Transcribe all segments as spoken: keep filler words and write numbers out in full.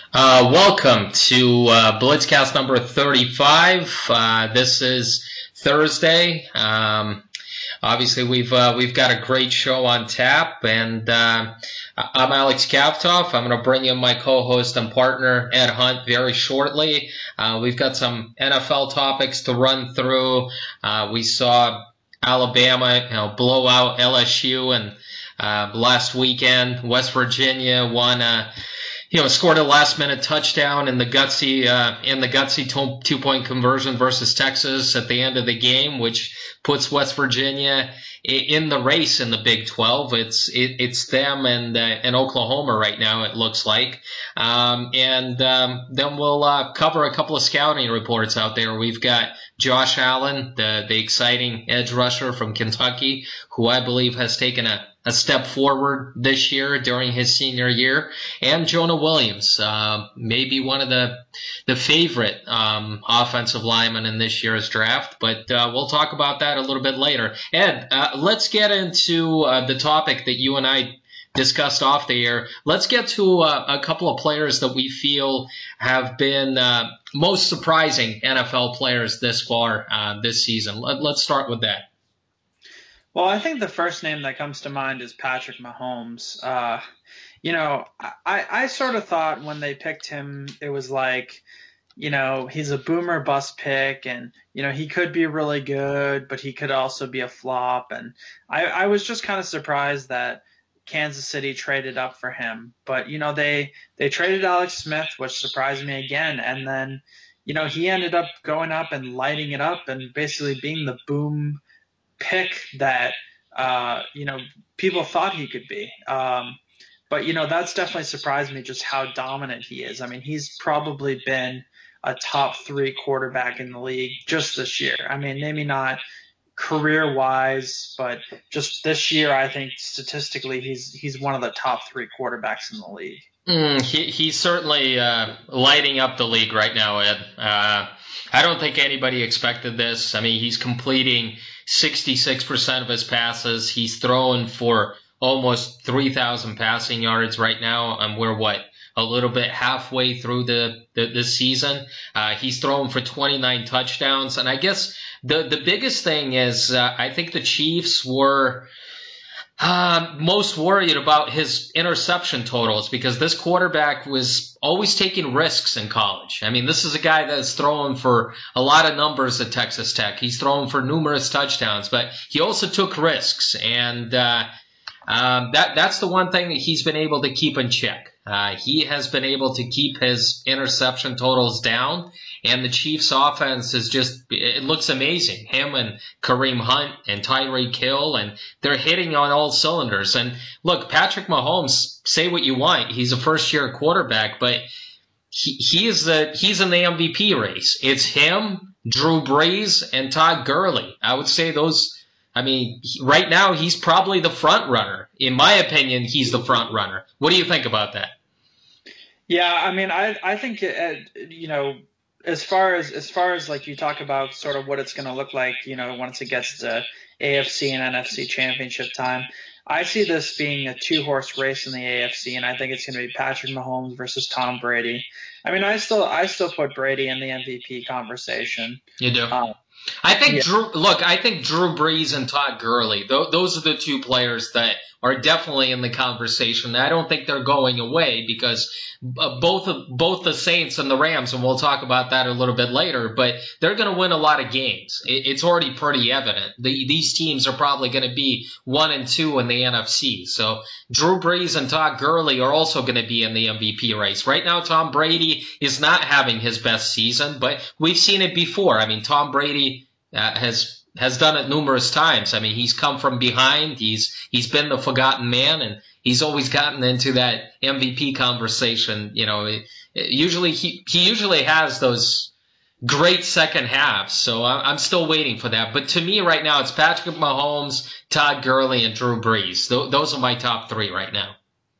Uh, welcome to uh, Blitzcast number thirty-five. Uh, this is Thursday. Um, obviously, we've uh, we've got a great show on tap, and uh, I'm Alex Kavtov. I'm going to bring in my co-host and partner Ed Hunt very shortly. Uh, we've got some N F L topics to run through. Uh, we saw Alabama, you know, blow out L S U, and uh, last weekend West Virginia won. Uh, you know, scored a last minute touchdown in the gutsy uh, in the gutsy two point conversion versus Texas at the end of the game, which puts West Virginia in the race in the Big twelve. It's it, it's them and uh, and Oklahoma right now. It looks like, um, and um, then we'll uh, cover a couple of scouting reports out there. We've got Josh Allen, the the exciting edge rusher from Kentucky, who I believe has taken a a step forward this year during his senior year, and Jonah Williams, uh, maybe one of the the favorite um, offensive linemen in this year's draft, but uh, we'll talk about that a little bit later. Ed, uh, let's get into uh, the topic that you and I discussed off the air. Let's get to uh, a couple of players that we feel have been uh, most surprising N F L players this far uh, this season. Let, let's start with that. Well, I think the first name that comes to mind is Patrick Mahomes. Uh, you know, I, I sort of thought when they picked him, it was like, you know, he's a boomer bust pick and, you know, he could be really good, but he could also be a flop. And I, I was just kind of surprised that Kansas City traded up for him. But, you know, they, they traded Alex Smith, which surprised me again. And then, you know, he ended up going up and lighting it up and basically being the boom pick that uh, you know people thought he could be. Um, but you know that's definitely surprised me just how dominant he is. I mean, he's probably been a top three quarterback in the league just this year. I mean, maybe not career wise, but just this year, I think statistically he's he's one of the top three quarterbacks in the league. Mm, he, he's certainly uh, lighting up the league right now, Ed. Uh, I don't think anybody expected this. I mean, he's completing sixty-six percent of his passes. He's throwing for almost three thousand passing yards right now, and we're what? A little bit halfway through the, the, the season. Uh, he's throwing for twenty-nine touchdowns. And I guess the, the biggest thing is uh, I think the Chiefs were – Um, most worried about his interception totals because this quarterback was always taking risks in college. I mean, this is a guy that's throwing for a lot of numbers at Texas Tech. He's throwing for numerous touchdowns, but he also took risks, and uh, um, that that's the one thing that he's been able to keep in check. Uh, he has been able to keep his interception totals down, and the Chiefs' offense is just, it looks amazing. Him and Kareem Hunt and Tyreek Hill, and they're hitting on all cylinders. And look, Patrick Mahomes, say what you want, he's a first-year quarterback, but he, he is the, he's in the M V P race. It's him, Drew Brees, and Todd Gurley. I would say those. I mean, right now he's probably the front runner. In my opinion, he's the front runner. What do you think about that? Yeah, I mean, I I think uh, you know, as far as as far as like you talk about sort of what it's going to look like, you know, once it gets to A F C and N F C championship time, I see this being a two horse race in the A F C, and I think it's going to be Patrick Mahomes versus Tom Brady. I mean, I still I still put Brady in the M V P conversation. You do? Um, I think yeah, Drew. Look, I think Drew Brees and Todd Gurley. Th- those are the two players that are definitely in the conversation. I don't think they're going away because uh, both of both the Saints and the Rams, and we'll talk about that a little bit later. But they're going to win a lot of games. It, it's already pretty evident. The, these teams are probably going to be one and two in the N F C. So Drew Brees and Todd Gurley are also going to be in the M V P race. Right now, Tom Brady is not having his best season, but we've seen it before. I mean, Tom Brady uh, has has done it numerous times. I mean, he's come from behind. He's he's been the forgotten man, and he's always gotten into that M V P conversation. You know, it, it usually he he usually has those great second halves. So I, I'm still waiting for that. But to me, right now, it's Patrick Mahomes, Todd Gurley, and Drew Brees. Th- those are my top three right now.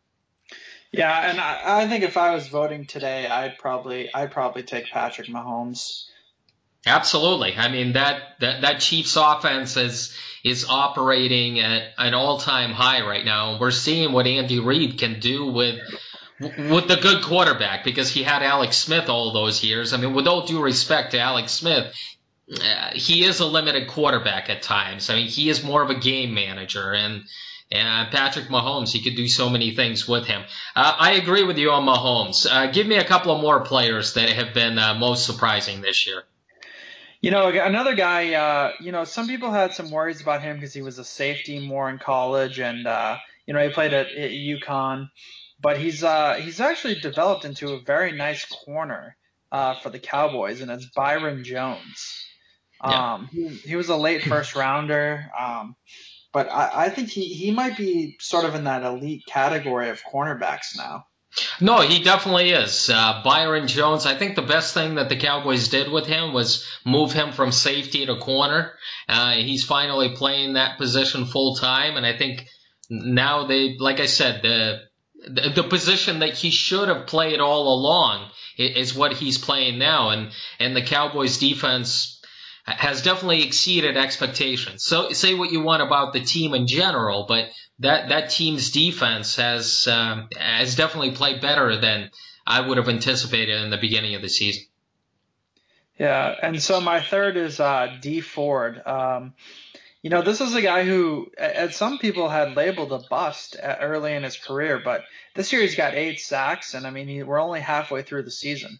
yeah, and I, I think if I was voting today, I'd probably I'd probably take Patrick Mahomes. Absolutely. I mean, that, that, that Chiefs offense is, is operating at an all-time high right now. We're seeing what Andy Reid can do with, with the good quarterback, because he had Alex Smith all those years. I mean, with all due respect to Alex Smith, uh, he is a limited quarterback at times. I mean, he is more of a game manager, and and Patrick Mahomes, he could do so many things with him. Uh, I agree with you on Mahomes. Uh, give me a couple of more players that have been uh, most surprising this year. You know, another guy, uh, you know, some people had some worries about him because he was a safety more in college, and uh, you know, he played at, at UConn, but he's uh, he's actually developed into a very nice corner uh, for the Cowboys, and it's Byron Jones. Yeah. Um, he, he was a late first rounder, um, but I, I think he, he might be sort of in that elite category of cornerbacks now. No, he definitely is. Uh, Byron Jones, I think the best thing that the Cowboys did with him was move him from safety to corner. Uh, he's finally playing that position full time, and I think now they, like I said, the, the the position that he should have played all along is what he's playing now, and and the Cowboys defense has definitely exceeded expectations. So say what you want about the team in general, but that that team's defense has um, has definitely played better than I would have anticipated in the beginning of the season. Yeah, and so my third is uh, Dee Ford. Um, you know, this is a guy who, as some people had labeled a bust uh, early in his career, but this year he's got eight sacks, and I mean, he, we're only halfway through the season.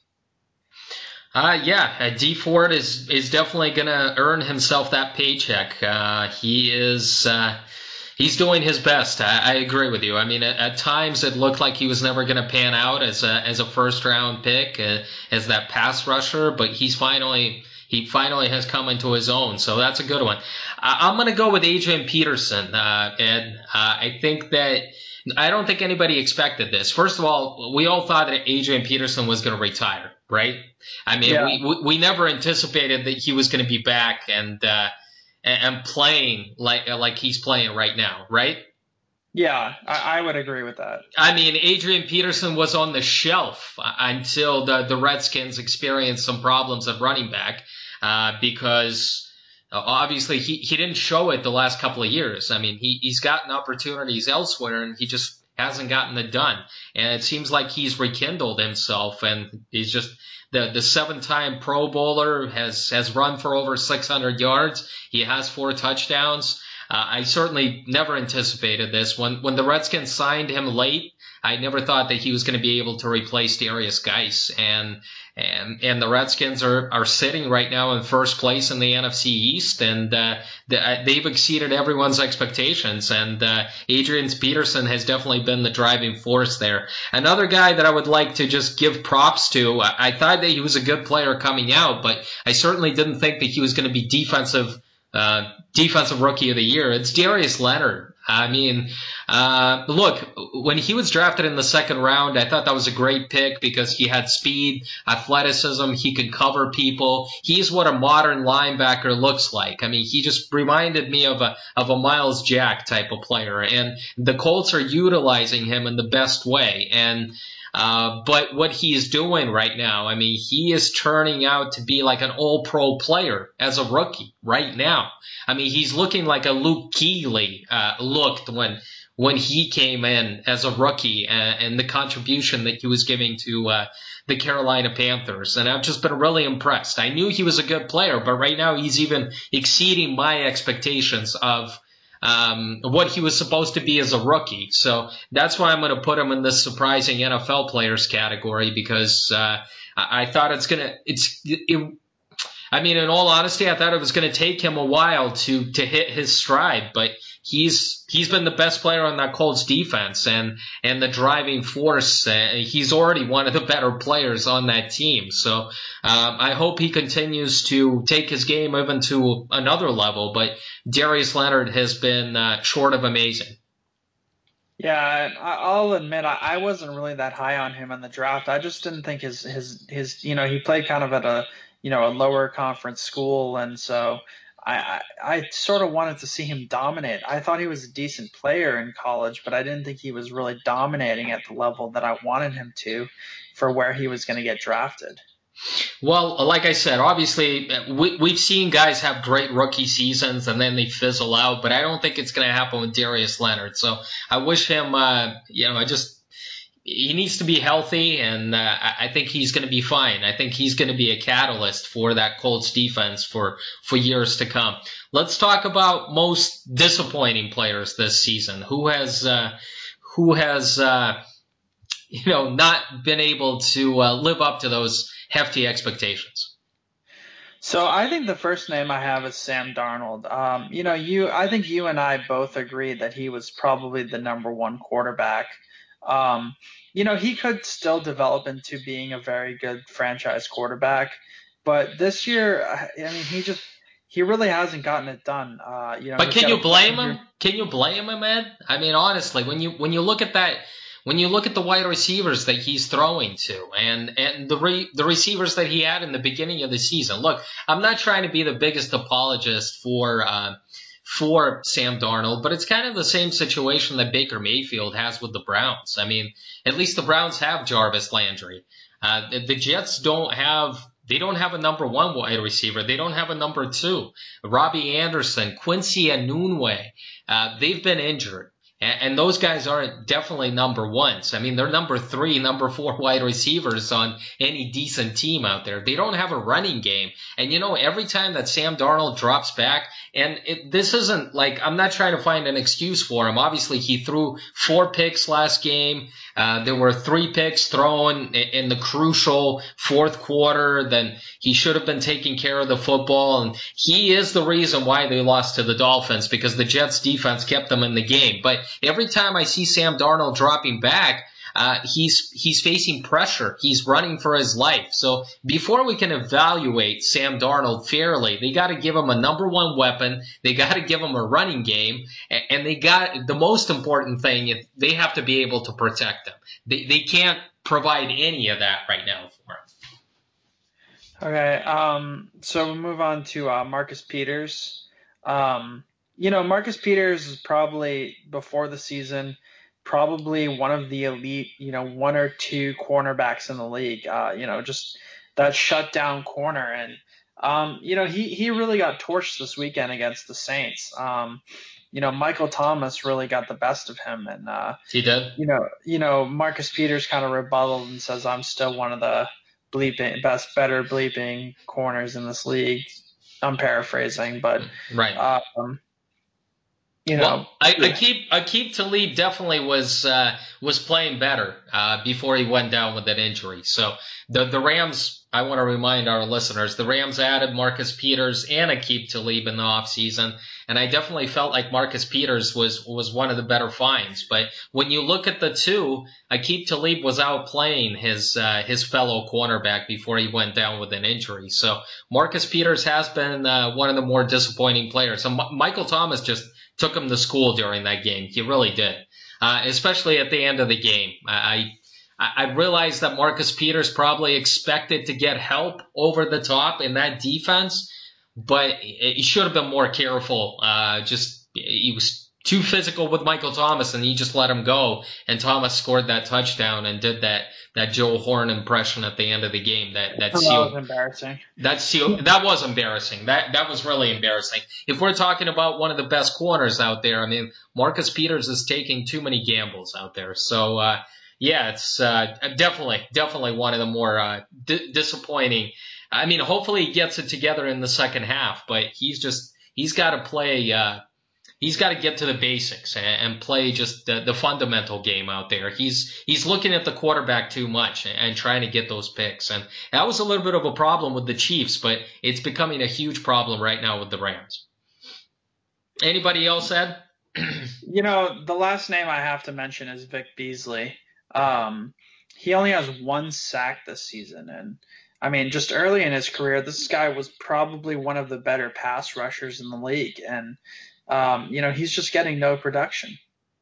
Uh, yeah, uh, Dee Ford is is definitely gonna earn himself that paycheck. Uh, he is uh, he's doing his best. I, I agree with you. I mean, at, at times it looked like he was never gonna pan out as a as a first round pick, uh, as that pass rusher, but he's finally he finally has come into his own. So that's a good one. I, I'm gonna go with Adrian Peterson, uh, and uh, I think that. I don't think anybody expected this. First of all, we all thought that Adrian Peterson was going to retire, right? I mean, Yeah, we, we we never anticipated that he was going to be back and uh, and playing like like he's playing right now, right? yeah, I, I would agree with that. I mean, Adrian Peterson was on the shelf until the the Redskins experienced some problems at running back uh, because uh, obviously he, he didn't show it the last couple of years. I mean, he he's gotten opportunities elsewhere and he just hasn't gotten it done. And it seems like he's rekindled himself and he's just the the seven-time Pro Bowler has has run for over six hundred yards. He has four touchdowns. Uh, I certainly never anticipated this. When when the Redskins signed him late, I never thought that he was going to be able to replace Darius Geis. And and and the Redskins are, are sitting right now in first place in the N F C East, and uh, they've exceeded everyone's expectations. And uh, Adrian Peterson has definitely been the driving force there. Another guy that I would like to just give props to, I, I thought that he was a good player coming out, but I certainly didn't think that he was going to be defensive uh, defensive rookie of the year. It's Darius Leonard. I mean, uh, look, when he was drafted in the second round, I thought that was a great pick because he had speed, athleticism, he could cover people. He's what a modern linebacker looks like. I mean, he just reminded me of a of a Miles Jack type of player, and the Colts are utilizing him in the best way. And Uh, but what he is doing right now, I mean, he is turning out to be like an all-pro player as a rookie right now. I mean, he's looking like a Luke Kuechly uh, looked when when he came in as a rookie, and, and the contribution that he was giving to uh, the Carolina Panthers. And I've just been really impressed. I knew he was a good player, but right now he's even exceeding my expectations of um, what he was supposed to be as a rookie. So that's why I'm going to put him in this surprising N F L players category because uh, I, I thought it's going to it's it, I mean, in all honesty, I thought it was going to take him a while to to hit his stride, but he's he's been the best player on that Colts defense and and the driving force. Uh, he's already one of the better players on that team. So um, I hope he continues to take his game even to another level. But Darius Leonard has been uh, short of amazing. Yeah, and I- I'll admit I, I wasn't really that high on him in the draft. I just didn't think his his his you know he played kind of at a you know a lower conference school, and so I I, I sort of wanted to see him dominate. I thought he was a decent player in college, but I didn't think he was really dominating at the level that I wanted him to for where he was going to get drafted. Well, like I said, obviously we, we've seen guys have great rookie seasons and then they fizzle out, but I don't think it's going to happen with Darius Leonard. So I wish him, uh, you know, I just he needs to be healthy, and uh, I think he's going to be fine. I think he's going to be a catalyst for that Colts defense for, for years to come. Let's talk about most disappointing players this season. Who has, uh, who has, uh, you know, not been able to uh, live up to those hefty expectations? So I think the first name I have is Sam Darnold. Um, you know, you I think you and I both agree that he was probably the number one quarterback. Um, you know, he could still develop into being a very good franchise quarterback, but this year, I I mean, he just he really hasn't gotten it done. Uh, you know, But he's can got a you foot blame injury. him? Can you blame him, Ed? I mean, honestly, when you when you look at that, when you look at the wide receivers that he's throwing to, and and the re, the receivers that he had in the beginning of the season. Look, I'm not trying to be the biggest apologist for uh, for Sam Darnold, but it's kind of the same situation that Baker Mayfield has with the Browns. I mean, at least the Browns have Jarvis Landry. Uh, the, the Jets don't have. They don't have a number one wide receiver. They don't have a number two. Robbie Anderson, Quincy Enunwa, uh, they've been injured. And, and those guys aren't definitely number ones. I mean, they're number three, number four wide receivers on any decent team out there. They don't have a running game. And, you know, every time that Sam Darnold drops back, and it, this isn't like, I'm not trying to find an excuse for him. Obviously, he threw four picks last game. Uh, there were three picks thrown in, in the crucial fourth quarter. Then he should have been taking care of the football. And he is the reason why they lost to the Dolphins, because the Jets defense kept them in the game. But every time I see Sam Darnold dropping back, Uh, he's he's facing pressure. He's running for his life. So before we can evaluate Sam Darnold fairly, they got to give him a number one weapon. They got to give him a running game, and they got the most important thing. They have to be able to protect him. They they can't provide any of that right now for him. Okay, um, so we'll move on to uh, Marcus Peters. Um, you know, Marcus Peters is probably before the season, probably one of the elite, you know, one or two cornerbacks in the league. Uh, you know, just that shutdown corner, and um, you know, he he really got torched this weekend against the Saints. Um, you know, Michael Thomas really got the best of him, and uh, He did. you know, you know, Marcus Peters kind of rebutted and says, "I'm still one of the bleeping best, better bleeping corners in this league." I'm paraphrasing, but Right. um, you know, Well, I, Aqib, Aqib Talib definitely was uh, was playing better uh, before he went down with that injury. So the the Rams, I want to remind our listeners, the Rams added Marcus Peters and Aqib Talib in the offseason, and I definitely felt like Marcus Peters was was one of the better finds. But when you look at the two, Aqib Talib was outplaying his uh, his fellow cornerback before he went down with an injury. So Marcus Peters has been uh, one of the more disappointing players. So M- Michael Thomas just took him to school during that game. He really did, uh, especially at the end of the game. I, I I realized that Marcus Peters probably expected to get help over the top in that defense, but he should have been more careful. Uh, just he was too physical with Michael Thomas, and he just let him go. And Thomas scored that touchdown and did that that Joe Horn impression at the end of the game. That that that was sealed. embarrassing. That's that was embarrassing. That that was really embarrassing. If we're talking about one of the best corners out there, I mean, Marcus Peters is taking too many gambles out there. So uh, yeah, it's uh, definitely definitely one of the more uh, di- disappointing. I mean, hopefully he gets it together in the second half, but he's just he's got to play. Uh, He's got to get to the basics and, and play just the, the fundamental game out there. He's he's looking at the quarterback too much and, and trying to get those picks. And that was a little bit of a problem with the Chiefs, but it's becoming a huge problem right now with the Rams. Anybody else, Ed? You know, the last name I have to mention is Vic Beasley. Um, he only has one sack this season, and I mean, just early in his career, this guy was probably one of the better pass rushers in the league, and um, you know, he's just getting no production.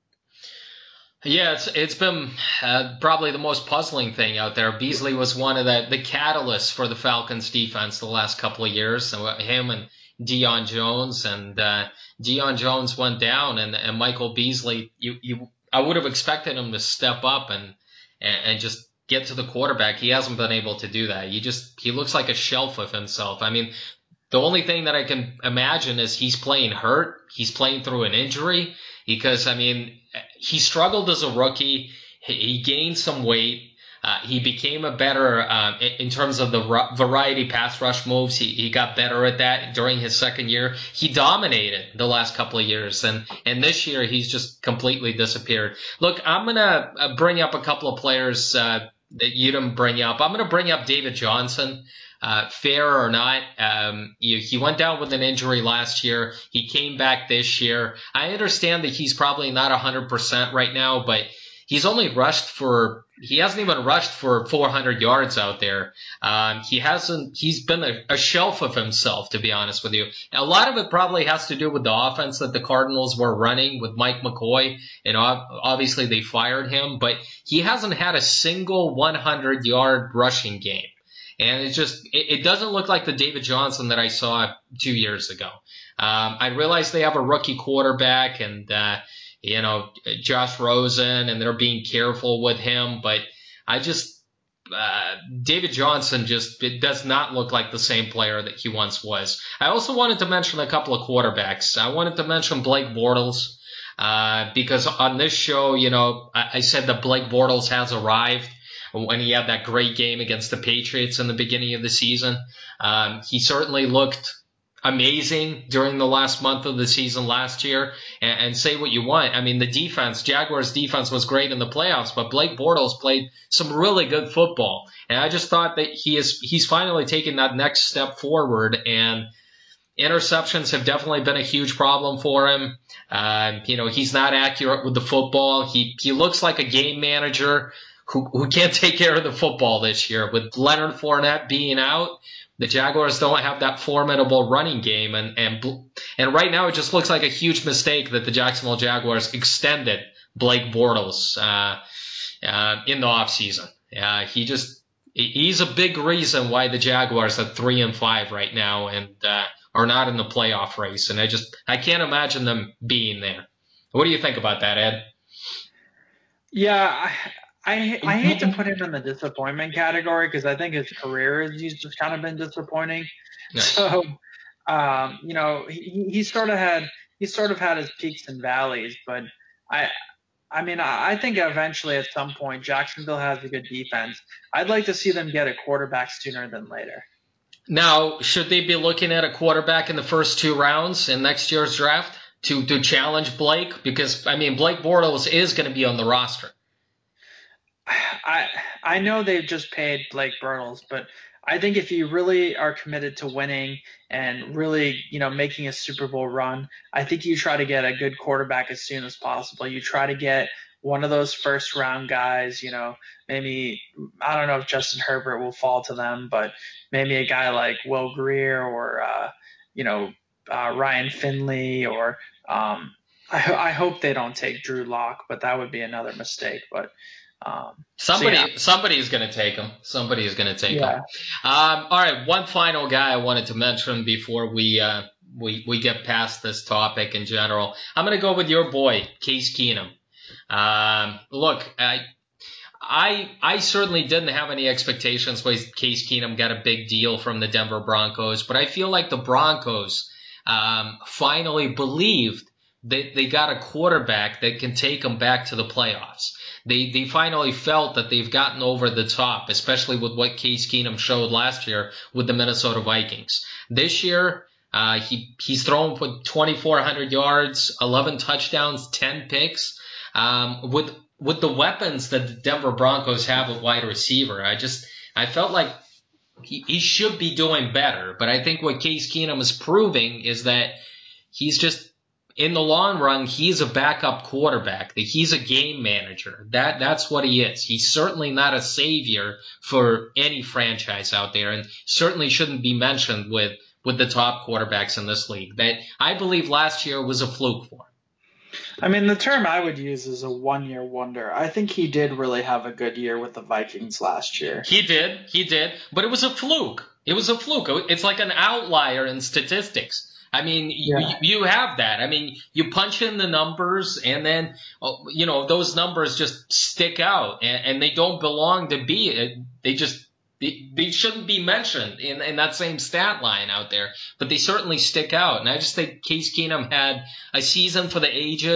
Yeah, it's it's been uh, probably the most puzzling thing out there. Beasley was one of the, the catalysts for the Falcons defense the last couple of years. So him and Deion Jones, and uh, Deion Jones went down, and, and Michael Beasley, you, you I would have expected him to step up and, and and just get to the quarterback. He hasn't been able to do that. He just he looks like a shelf of himself. I mean, the only thing that I can imagine is he's playing hurt. He's playing through an injury because, I mean, he struggled as a rookie. he, he gained some weight. Uh, he became a better, uh, in, in terms of the ru- variety pass rush moves. He, he got better at that during his second year. He dominated the last couple of years, and, and this year he's just completely disappeared. Look, I'm going to bring up a couple of players uh, that you didn't bring up. I'm going to bring up David Johnson. Uh, fair or not, um, he, he went down with an injury last year. He came back this year. I understand that he's probably not one hundred percent right now, but he's only rushed for he hasn't even rushed for four hundred yards out there. Um, he hasn't. He's been a, a shelf of himself, to be honest with you. Now, a lot of it probably has to do with the offense that the Cardinals were running with Mike McCoy, and obviously they fired him. But he hasn't had a single one hundred yard rushing game. And it's just, it, it doesn't look like the David Johnson that I saw two years ago. Um, I realize they have a rookie quarterback and, uh, you know, Josh Rosen, and they're being careful with him. But I just, uh, David Johnson just, it does not look like the same player that he once was. I also wanted to mention a couple of quarterbacks. I wanted to mention Blake Bortles, uh, because on this show, you know, I, I said that Blake Bortles has arrived when he had that great game against the Patriots in the beginning of the season. Um, he certainly looked amazing during the last month of the season last year. And, and say what you want. I mean, the defense, Jaguars defense was great in the playoffs, but Blake Bortles played some really good football. And I just thought that he is, he's finally taken that next step forward, and interceptions have definitely been a huge problem for him. Uh, you know, he's not accurate with the football. He, he looks like a game manager who, who can't take care of the football this year. With Leonard Fournette being out, the Jaguars don't have that formidable running game, and and and right now it just looks like a huge mistake that the Jacksonville Jaguars extended Blake Bortles uh, uh, in the offseason. Uh, he just he's a big reason why the Jaguars are three and five right now and uh, are not in the playoff race. And I just I can't imagine them being there. What do you think about that, Ed? Yeah, I, I, I hate to put him in the disappointment category because I think his career has just kind of been disappointing. Nice. So, um, you know, he, he sort of had he sort of had his peaks and valleys, but I I mean I, I think eventually at some point Jacksonville has a good defense. I'd like to see them get a quarterback sooner than later. Now, should they be looking at a quarterback in the first two rounds in next year's draft to to challenge Blake? Because I mean, Blake Bortles is going to be on the roster. I I know they've just paid Blake Bortles, but I think if you really are committed to winning and really, you know, making a Super Bowl run, I think you try to get a good quarterback as soon as possible. You try to get one of those first round guys, you know, maybe, I don't know if Justin Herbert will fall to them, but maybe a guy like Will Grier or, uh, you know, uh, Ryan Finley or, um, I, I hope they don't take Drew Lock, but that would be another mistake. But, um, Somebody, so yeah. somebody is going to take him. Somebody is going to take Yeah. him. Um, all right, one final guy I wanted to mention before we uh, we we get past this topic in general. I'm going to go with your boy, Case Keenum. Um, look, I, I I certainly didn't have any expectations when Case Keenum got a big deal from the Denver Broncos, but I feel like the Broncos um, finally believed that they got a quarterback that can take them back to the playoffs. They they finally felt that they've gotten over the top, especially with what Case Keenum showed last year with the Minnesota Vikings. This year, uh, he he's thrown for twenty-four hundred yards, eleven touchdowns, ten picks. Um, with with the weapons that the Denver Broncos have at wide receiver, I just I felt like he, he should be doing better. But I think what Case Keenum is proving is that he's just, in the long run, he's a backup quarterback. He's a game manager. That that's what he is. He's certainly not a savior for any franchise out there, and certainly shouldn't be mentioned with with the top quarterbacks in this league. That I believe last year was a fluke for him. I mean, the term I would use is a one-year wonder. I think he did really have a good year with the Vikings last year. He did, he did, but it was a fluke. It was a fluke. It's like an outlier in statistics. I mean, yeah. you, you have that. I mean, you punch in the numbers and then, you know, those numbers just stick out and, and they don't belong to be. They just, they, they shouldn't be mentioned in, in that same stat line out there, but they certainly stick out. And I just think Case Keenum had a season for the ages.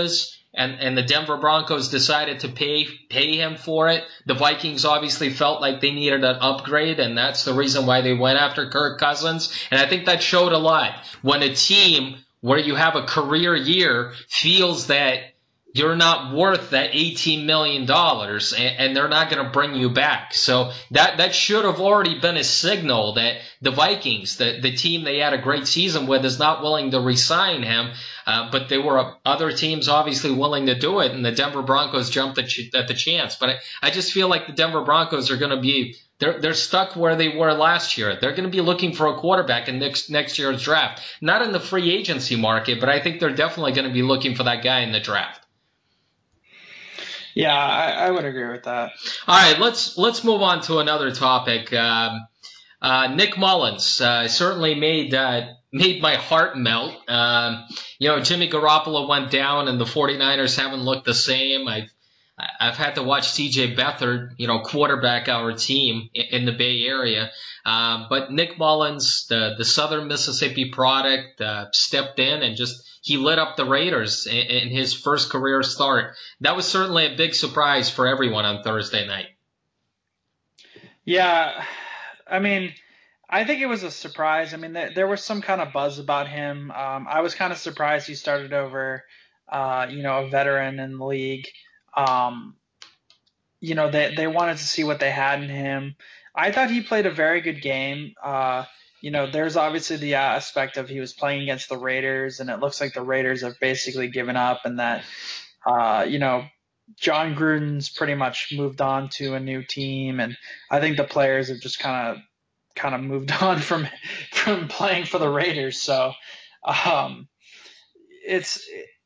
and, and the Denver Broncos decided to pay pay him for it. The Vikings obviously felt like they needed an upgrade, and that's the reason why they went after Kirk Cousins. And I think that showed a lot. When a team where you have a career year feels that you're not worth that eighteen million dollars, and, and they're not going to bring you back. So that, that should have already been a signal that the Vikings, the, the team they had a great season with, is not willing to re-sign him. Uh, but there were other teams obviously willing to do it, and the Denver Broncos jumped at, ch- at the chance. But I, I just feel like the Denver Broncos are going to be they're they're stuck where they were last year. They're going to be looking for a quarterback in next next year's draft, not in the free agency market, but I think they're definitely going to be looking for that guy in the draft. Yeah, I, I would agree with that. All right, let's let's move on to another topic. Um, uh, Nick Mullins uh, certainly made uh, made my heart melt. Um, you know, Jimmy Garoppolo went down, and the 49ers haven't looked the same. I've I've had to watch C J Beathard, you know, quarterback our team in the Bay Area. Um, but Nick Mullins, the the Southern Mississippi product, uh, stepped in and just he lit up the Raiders in, in his first career start. That was certainly a big surprise for everyone on Thursday night. Yeah, I mean, I think it was a surprise. I mean, there, there was some kind of buzz about him. Um, I was kind of surprised he started over, uh, you know, a veteran in the league. Um, you know, they they wanted to see what they had in him. I thought he played a very good game. Uh, you know, there's obviously the aspect of he was playing against the Raiders, and it looks like the Raiders have basically given up, and that, uh, you know, John Gruden's pretty much moved on to a new team, and I think the players have just kind of kind of moved on from from playing for the Raiders. So um, it's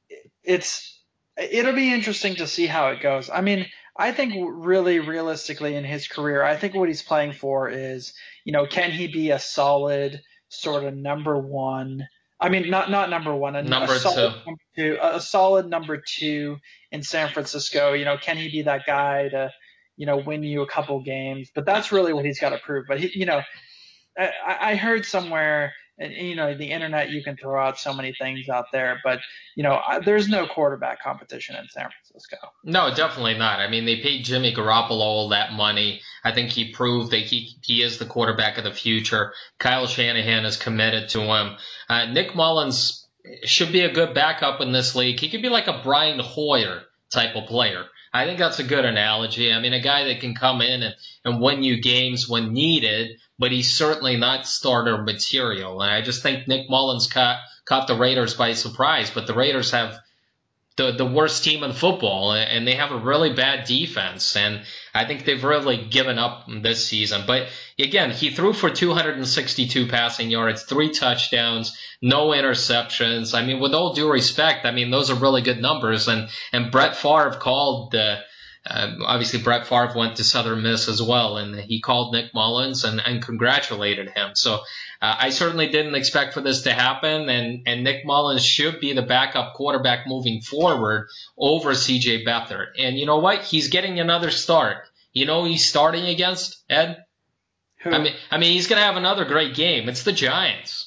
it's it'll be interesting to see how it goes. I mean, I think really realistically in his career, I think what he's playing for is, you know, can he be a solid sort of number one? I mean, not not number one, a, Number a solid two. number two, a solid number two in San Francisco. You know, can he be that guy to, you know, win you a couple games? But that's really what he's got to prove. But he, you know, I, I heard somewhere, and you know, the internet, you can throw out so many things out there, but you know, I, there's no quarterback competition in San Francisco. No, definitely not. I mean, they paid Jimmy Garoppolo all that money. I think he proved that he he is the quarterback of the future. Kyle Shanahan is committed to him. Uh, Nick Mullins should be a good backup in this league. He could be like a Brian Hoyer type of player. I think that's a good analogy. I mean, a guy that can come in and, and win you games when needed, but he's certainly not starter material. And I just think Nick Mullins caught, caught the Raiders by surprise, but the Raiders have the the worst team in football, and they have a really bad defense, and I think they've really given up this season. But again, he threw for two hundred sixty-two passing yards, three touchdowns, no interceptions. I mean, with all due respect, I mean, those are really good numbers, and and Brett Favre called uh, uh, obviously Brett Favre went to Southern Miss as well, and he called Nick Mullins and, and congratulated him. So uh, I certainly didn't expect for this to happen, and, and Nick Mullins should be the backup quarterback moving forward over C J Beathard. And you know what? He's getting another start. You know who he's starting against, Ed? Who? I mean, I mean, he's going to have another great game. It's the Giants.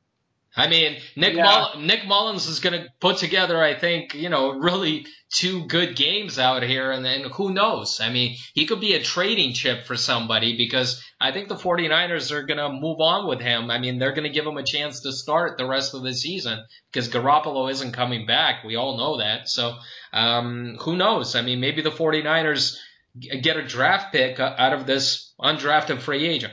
I mean, Nick, Yeah. Mull- Nick Mullins is going to put together, I think, you know, really two good games out here, and then who knows? I mean, he could be a trading chip for somebody because I think the 49ers are going to move on with him. I mean, they're going to give him a chance to start the rest of the season because Garoppolo isn't coming back. We all know that. So um, who knows? I mean, maybe the 49ers get a draft pick out of this undrafted free agent.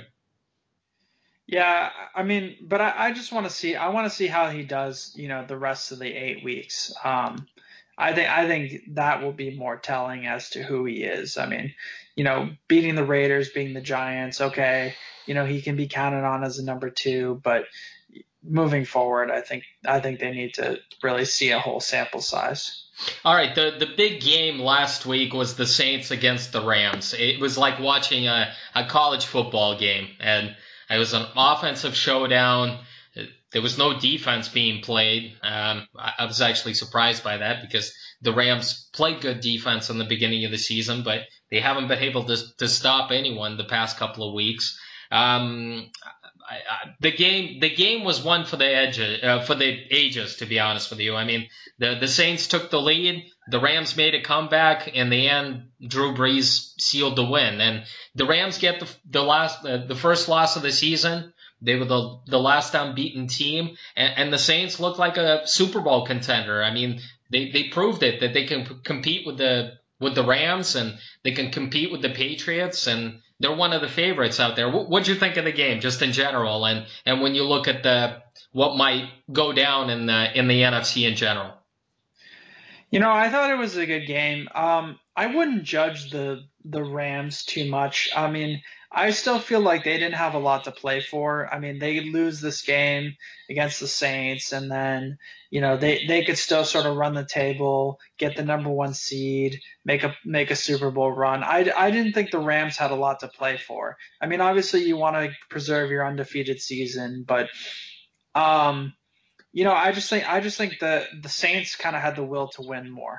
Yeah, I mean, but I, I just want to see. I want to see how he does. You know, the rest of the eight weeks. Um, I think I think that will be more telling as to who he is. I mean, you know, beating the Raiders, beating the Giants. Okay, you know, he can be counted on as a number two, but moving forward, I think I think they need to really see a whole sample size. All right, the the big game last week was the Saints against the Rams. It was like watching a, a college football game, and it was an offensive showdown. There was no defense being played. Um, I, I was actually surprised by that because the Rams played good defense in the beginning of the season, but they haven't been able to to stop anyone the past couple of weeks. Um, I, I, the game the game was one for the edge uh, for the ages, to be honest with you. I mean, the the Saints took the lead. the Rams made a comeback. In the end, Drew Brees sealed the win, and the Rams get the the last uh, the first loss of the season. They were the the last unbeaten team, and, and the Saints look like a Super Bowl contender. I mean, they they proved it that they can p- compete with the with the Rams, and they can compete with the Patriots, and they're one of the favorites out there. What what'd you think of the game, just in general, and and when you look at the what might go down in the in the N F C in general? You know, I thought it was a good game. Um, I wouldn't judge the the Rams too much. I mean, I still feel like they didn't have a lot to play for. I mean, they lose this game against the Saints, and then you know they they could still sort of run the table, get the number one seed, make a make a Super Bowl run. I I didn't think the Rams had a lot to play for. I mean, obviously you want to preserve your undefeated season, but um. You know, I just think I just think the the Saints kind of had the will to win more.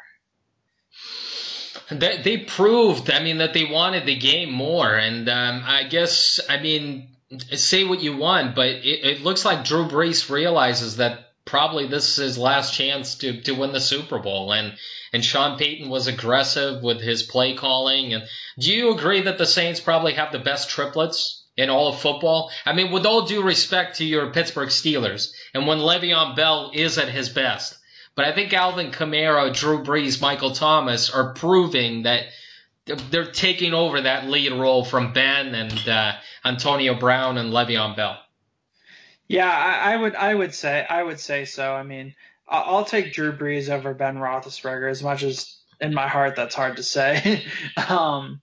They, they proved, I mean, that they wanted the game more. And um, I guess, I mean, say what you want, but it, it looks like Drew Brees realizes that probably this is his last chance to, to win the Super Bowl. And, and Sean Payton was aggressive with his play calling. And do you agree that the Saints probably have the best triplets in all of football? I mean, with all due respect to your Pittsburgh Steelers, and when Le'Veon Bell is at his best, but I think Alvin Kamara, Drew Brees, Michael Thomas are proving that they're taking over that lead role from Ben and uh, Antonio Brown and Le'Veon Bell. Yeah, I, I would I would say I would say so. I mean, I- I'll take Drew Brees over Ben Roethlisberger, as much as in my heart that's hard to say. um,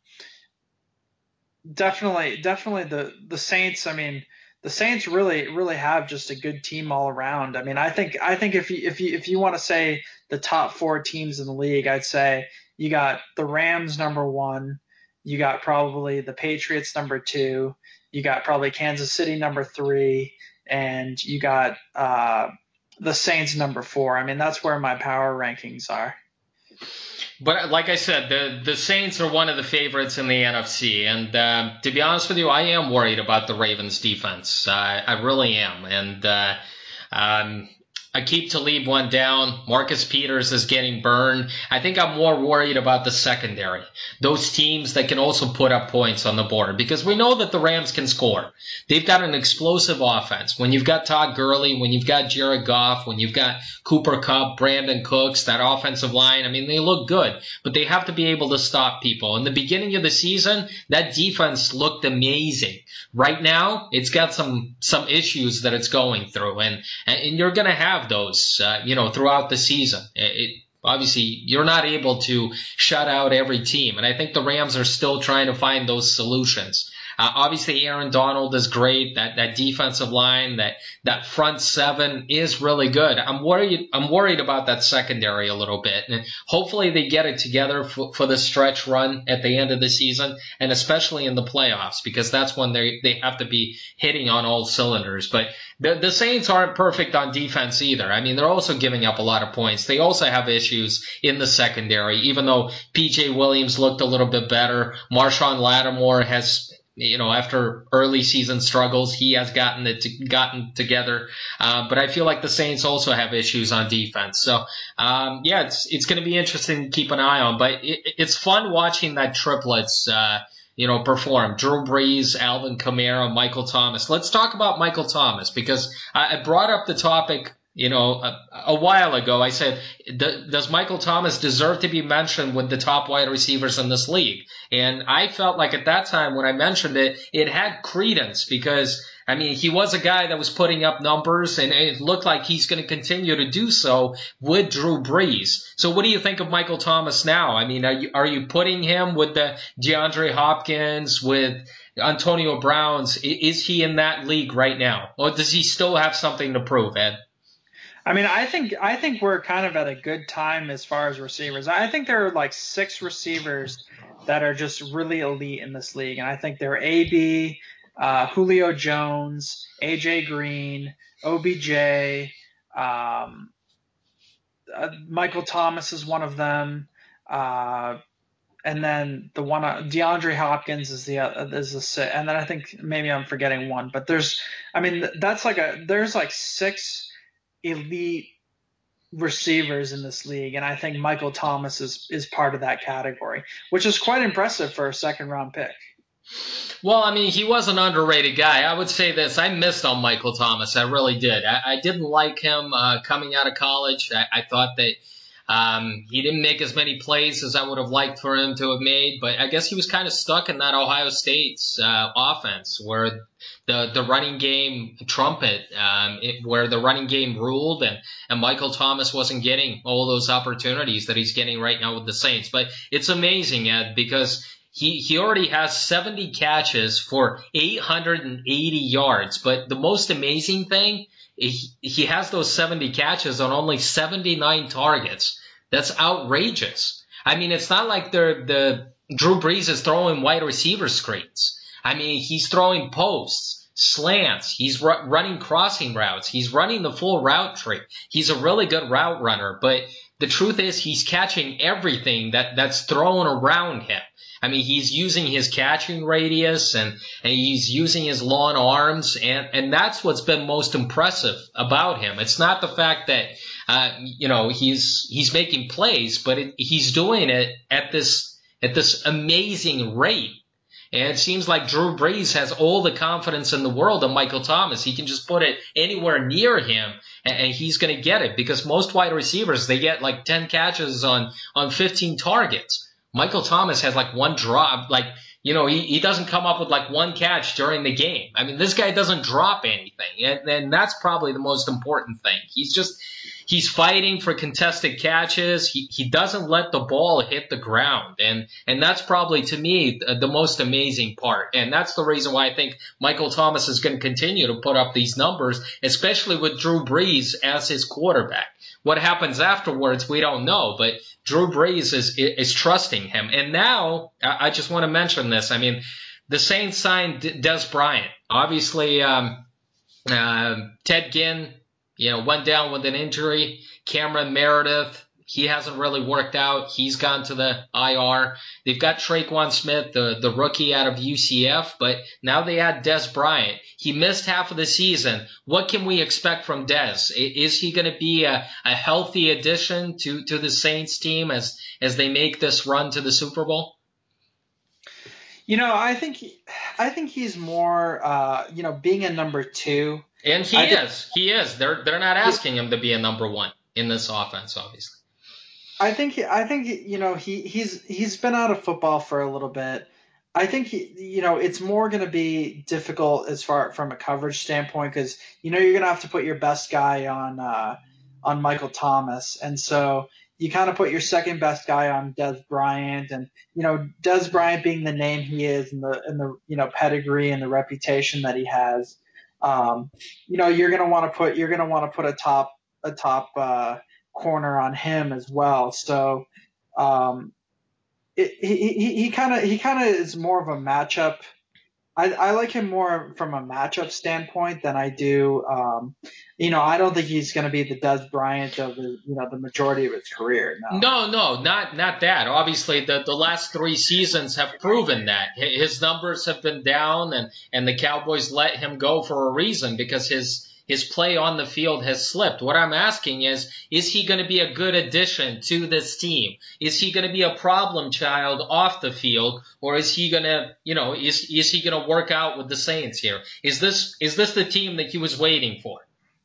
definitely, definitely the the Saints. I mean, the Saints really really have just a good team all around. I mean, I think I think if you if you if you want to say the top four teams in the league, I'd say you got the Rams number one, you got probably the Patriots number two, you got probably Kansas City number three, and you got uh, the Saints number four. I mean, that's where my power rankings are. But like I said, the the Saints are one of the favorites in the N F C, and uh, to be honest with you, I am worried about the Ravens' defense. Uh, I really am, and uh, um, I keep Talib one down. Marcus Peters is getting burned. I think I'm more worried about the secondary. Those teams that can also put up points on the board, because we know that the Rams can score. They've got an explosive offense. When you've got Todd Gurley, when you've got Jared Goff, when you've got Cooper Kupp, Brandon Cooks, that offensive line, I mean, they look good, but they have to be able to stop people. In the beginning of the season, that defense looked amazing. Right now, it's got some some issues that it's going through, and and you're going to have those, uh, you know, throughout the season. It, obviously, you're not able to shut out every team, and I think the Rams are still trying to find those solutions. Uh, obviously, Aaron Donald is great. That that defensive line, that that front seven is really good. I'm worried. I'm worried about that secondary a little bit, and hopefully they get it together for, for the stretch run at the end of the season, and especially in the playoffs, because that's when they they have to be hitting on all cylinders. But the the Saints aren't perfect on defense either. I mean, they're also giving up a lot of points. They also have issues in the secondary, even though P J Williams looked a little bit better. Marshawn Lattimore has, you know, after early season struggles, he has gotten it to, gotten together. Uh, but I feel like the Saints also have issues on defense. So, um, yeah, it's it's going to be interesting to keep an eye on. But it, it's fun watching that triplets, uh, you know, perform. Drew Brees, Alvin Kamara, Michael Thomas. Let's talk about Michael Thomas, because I, I brought up the topic, you know, a, a while ago. I said, does Michael Thomas deserve to be mentioned with the top wide receivers in this league? And I felt like at that time when I mentioned it, it had credence, because, I mean, he was a guy that was putting up numbers, and it looked like he's going to continue to do so with Drew Brees. So what do you think of Michael Thomas now? I mean, are you, are you putting him with the DeAndre Hopkins, with Antonio Browns? Is he in that league right now? Or does he still have something to prove, Ed? I mean, I think I think we're kind of at a good time as far as receivers. I think there are like six receivers that are just really elite in this league, and I think they're A B, uh, Julio Jones, A J Green, O B J, um, uh, Michael Thomas is one of them, uh, and then the one uh, DeAndre Hopkins is the uh, is the si- and then I think maybe I'm forgetting one, but there's, I mean, that's like a there's like six elite receivers in this league, and I think Michael Thomas is is part of that category, which is quite impressive for a second round pick. Well, I mean, he was an underrated guy. I would say this. I missed on Michael Thomas. I really did. I, I didn't like him uh, coming out of college. I, I thought that um, he didn't make as many plays as I would have liked for him to have made. But I guess he was kind of stuck in that Ohio State's uh, offense where the, the running game trumpet, um, it, where the running game ruled, and, and Michael Thomas wasn't getting all those opportunities that he's getting right now with the Saints. But it's amazing, Ed, because He he already has seventy catches for eight hundred eighty yards. But the most amazing thing, he, he has those seventy catches on only seventy-nine targets. That's outrageous. I mean, it's not like they're, the Drew Brees is throwing wide receiver screens. I mean, he's throwing posts, slants. He's ru- running crossing routes. He's running the full route tree. He's a really good route runner. But the truth is he's catching everything that, that's thrown around him. I mean, he's using his catching radius and, and he's using his long arms, and, and that's what's been most impressive about him. It's not the fact that, uh, you know, he's, he's making plays, but it, he's doing it at this, at this amazing rate. And it seems like Drew Brees has all the confidence in the world in Michael Thomas. He can just put it anywhere near him and, and he's going to get it, because most wide receivers, they get like ten catches on, on fifteen targets. Michael Thomas has like one drop, like, you know, he, he doesn't come up with like one catch during the game. I mean, this guy doesn't drop anything, and, and that's probably the most important thing. He's just, he's fighting for contested catches. He he doesn't let the ball hit the ground, and and that's probably, to me, the, the most amazing part. And that's the reason why I think Michael Thomas is going to continue to put up these numbers, especially with Drew Brees as his quarterback. What happens afterwards, we don't know, but Drew Brees is is trusting him. And now, I just want to mention this. I mean, the Saints signed Dez Bryant. Obviously, um, uh, Ted Ginn, you know, went down with an injury. Cameron Meredith, he hasn't really worked out. He's gone to the I R. They've got Traquan Smith, the, the rookie out of U C F, but now they add Dez Bryant. He missed half of the season. What can we expect from Dez? Is he going to be a, a healthy addition to, to the Saints team as, as they make this run to the Super Bowl? You know, I think he, I think he's more, uh, you know, being a number two. And he I is. think, He is. They're they're not asking him to be a number one in this offense, obviously. I think he, I think you know he he's he's been out of football for a little bit. I think he, you know it's more going to be difficult as far from a coverage standpoint, because you know you're going to have to put your best guy on uh, on Michael Thomas, and so you kind of put your second best guy on Dez Bryant, and you know Dez Bryant being the name he is, and the and the you know pedigree and the reputation that he has, um, you know you're going to want to put you're going to want to put a top a top uh, corner on him as well. So um, it, he he he kind of he kind of is more of a matchup. I, I like him more from a matchup standpoint than I do. Um, you know, I don't think he's going to be the Dez Bryant of the, you know the majority of his career. No. No, no, not not that. Obviously, the, the last three seasons have proven that. His numbers have been down, and, and the Cowboys let him go for a reason, because his his play on the field has slipped. What I'm asking is, is he going to be a good addition to this team? Is he going to be a problem child off the field, or is he going to, you know, is is he going to work out with the Saints here? Is this is this the team that he was waiting for?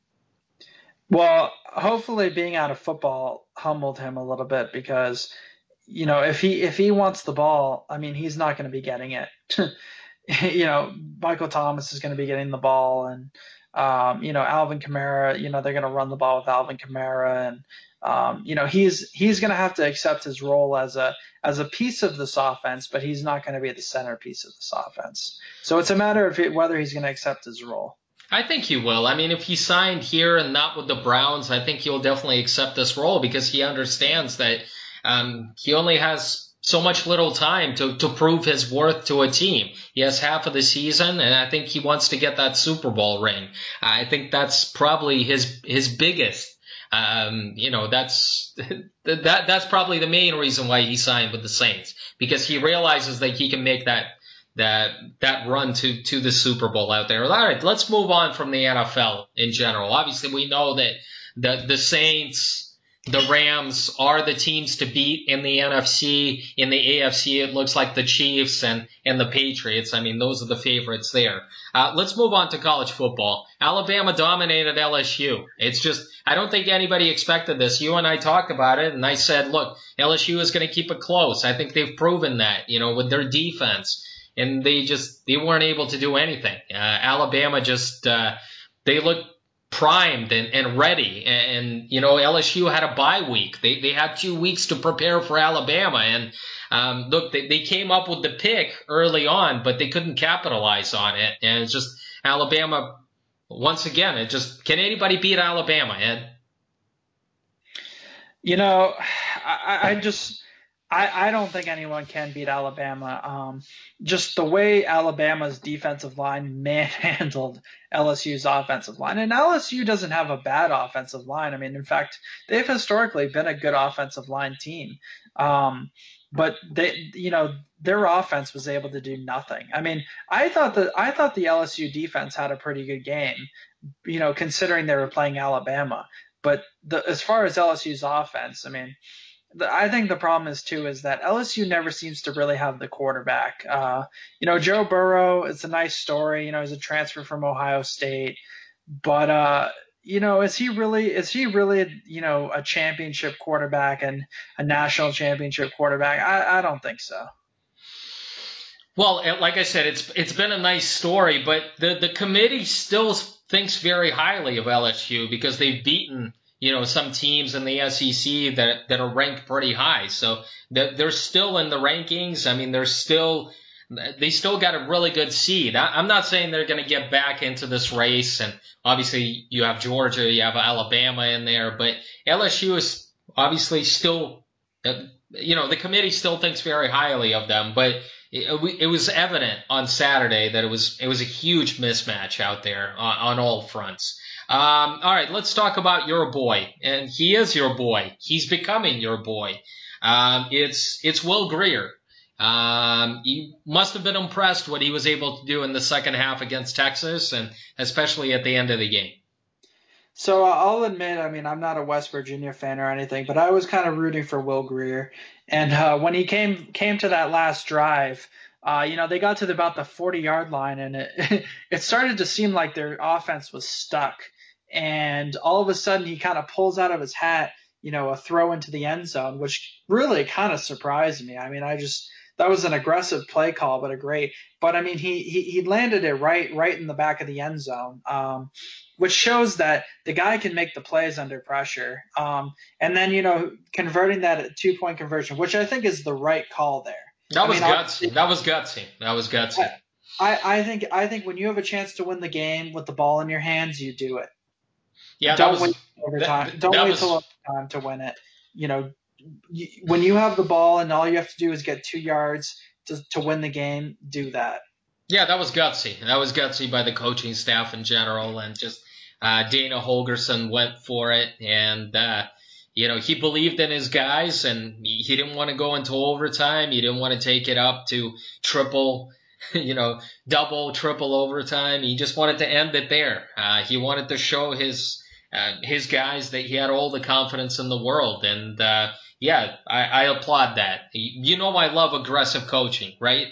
Well, hopefully being out of football humbled him a little bit, because, you know, if he if he wants the ball, I mean, he's not going to be getting it. you know, Michael Thomas is going to be getting the ball, and um, you know, Alvin Kamara, you know, they're going to run the ball with Alvin Kamara, and um, you know, he's he's going to have to accept his role as a as a piece of this offense, but he's not going to be the centerpiece of this offense. So it's a matter of it, whether he's going to accept his role. I think he will. I mean, if he signed here and not with the Browns, I think he'll definitely accept this role, because he understands that um, he only has so much little time to, to prove his worth to a team. He has half of the season, and I think he wants to get that Super Bowl ring. I think that's probably his his biggest. Um, you know, that's that that's probably the main reason why he signed with the Saints, because he realizes that he can make that that that run to to the Super Bowl out there. All right, let's move on from the N F L in general. Obviously, we know that the the Saints the Rams are the teams to beat in the N F C. In the A F C, it looks like the Chiefs and, and the Patriots. I mean, those are the favorites there. Uh, let's move on to college football. Alabama dominated L S U. It's just, I don't think anybody expected this. You and I talked about it, and I said, look, L S U is going to keep it close. I think they've proven that, you know, with their defense. And they just, they weren't able to do anything. Uh, Alabama just, uh, they looked primed and, and ready. And, and, you know, L S U had a bye week. They they had two weeks to prepare for Alabama. And, um, look, they, they came up with the pick early on, but they couldn't capitalize on it. And it's just Alabama, once again, it just, can anybody beat Alabama, Ed? You know, I, I just I, I don't think anyone can beat Alabama. Um, just the way Alabama's defensive line manhandled L S U's offensive line, and L S U doesn't have a bad offensive line. I mean, in fact, they've historically been a good offensive line team. Um, but they, you know, their offense was able to do nothing. I mean, I thought that I thought the L S U defense had a pretty good game, you know, considering they were playing Alabama. But the, as far as L S U's offense, I mean, the, I think the problem is too is that L S U never seems to really have the quarterback. Uh, you know, Joe Burrow, it's a nice story. You know, he's a transfer from Ohio State, but uh, you know, is he really is he really you know a championship quarterback and a national championship quarterback? I, I don't think so. Well, like I said, it's it's been a nice story, but the, the committee still thinks very highly of L S U because they've beaten, you know, some teams in the S E C that that are ranked pretty high. So they're, they're still in the rankings. I mean, they're still they still got a really good seed. I, I'm not saying they're going to get back into this race, and obviously you have Georgia, you have Alabama in there, but L S U is obviously still, you know, the committee still thinks very highly of them, but it, it was evident on Saturday that it was it was a huge mismatch out there on, on all fronts. Um, all right, let's talk about your boy, and he is your boy. He's becoming your boy. Um, it's it's Will Grier. Um, you must have been impressed what he was able to do in the second half against Texas, and especially at the end of the game. So uh, I'll admit, I mean, I'm not a West Virginia fan or anything, but I was kind of rooting for Will Grier. And uh, when he came came to that last drive, uh, you know, they got to the, about the forty yard line, and it it started to seem like their offense was stuck. And all of a sudden, he kind of pulls out of his hat, you know, a throw into the end zone, which really kind of surprised me. I mean, I just that was an aggressive play call, but a great. But I mean, he he, he landed it right right in the back of the end zone. Um, which shows that the guy can make the plays under pressure. Um, and then, you know, converting that two point conversion, which I think is the right call there. That I was mean, gutsy. That was gutsy. That was gutsy. I, I think I think when you have a chance to win the game with the ball in your hands, you do it. Yeah, that Don't was wait overtime. that, Don't that wait was till overtime to win it. You know, when you have the ball and all you have to do is get two yards to to win the game, do that. Yeah, that was gutsy. That was gutsy by the coaching staff in general, and just uh, Dana Holgerson went for it, and uh, you know he believed in his guys, and he, he didn't want to go into overtime. He didn't want to take it up to triple, you know, double, triple overtime. He just wanted to end it there. Uh, he wanted to show his uh, his guys that he had all the confidence in the world, and uh, yeah, I, I applaud that. You know, I love aggressive coaching, right?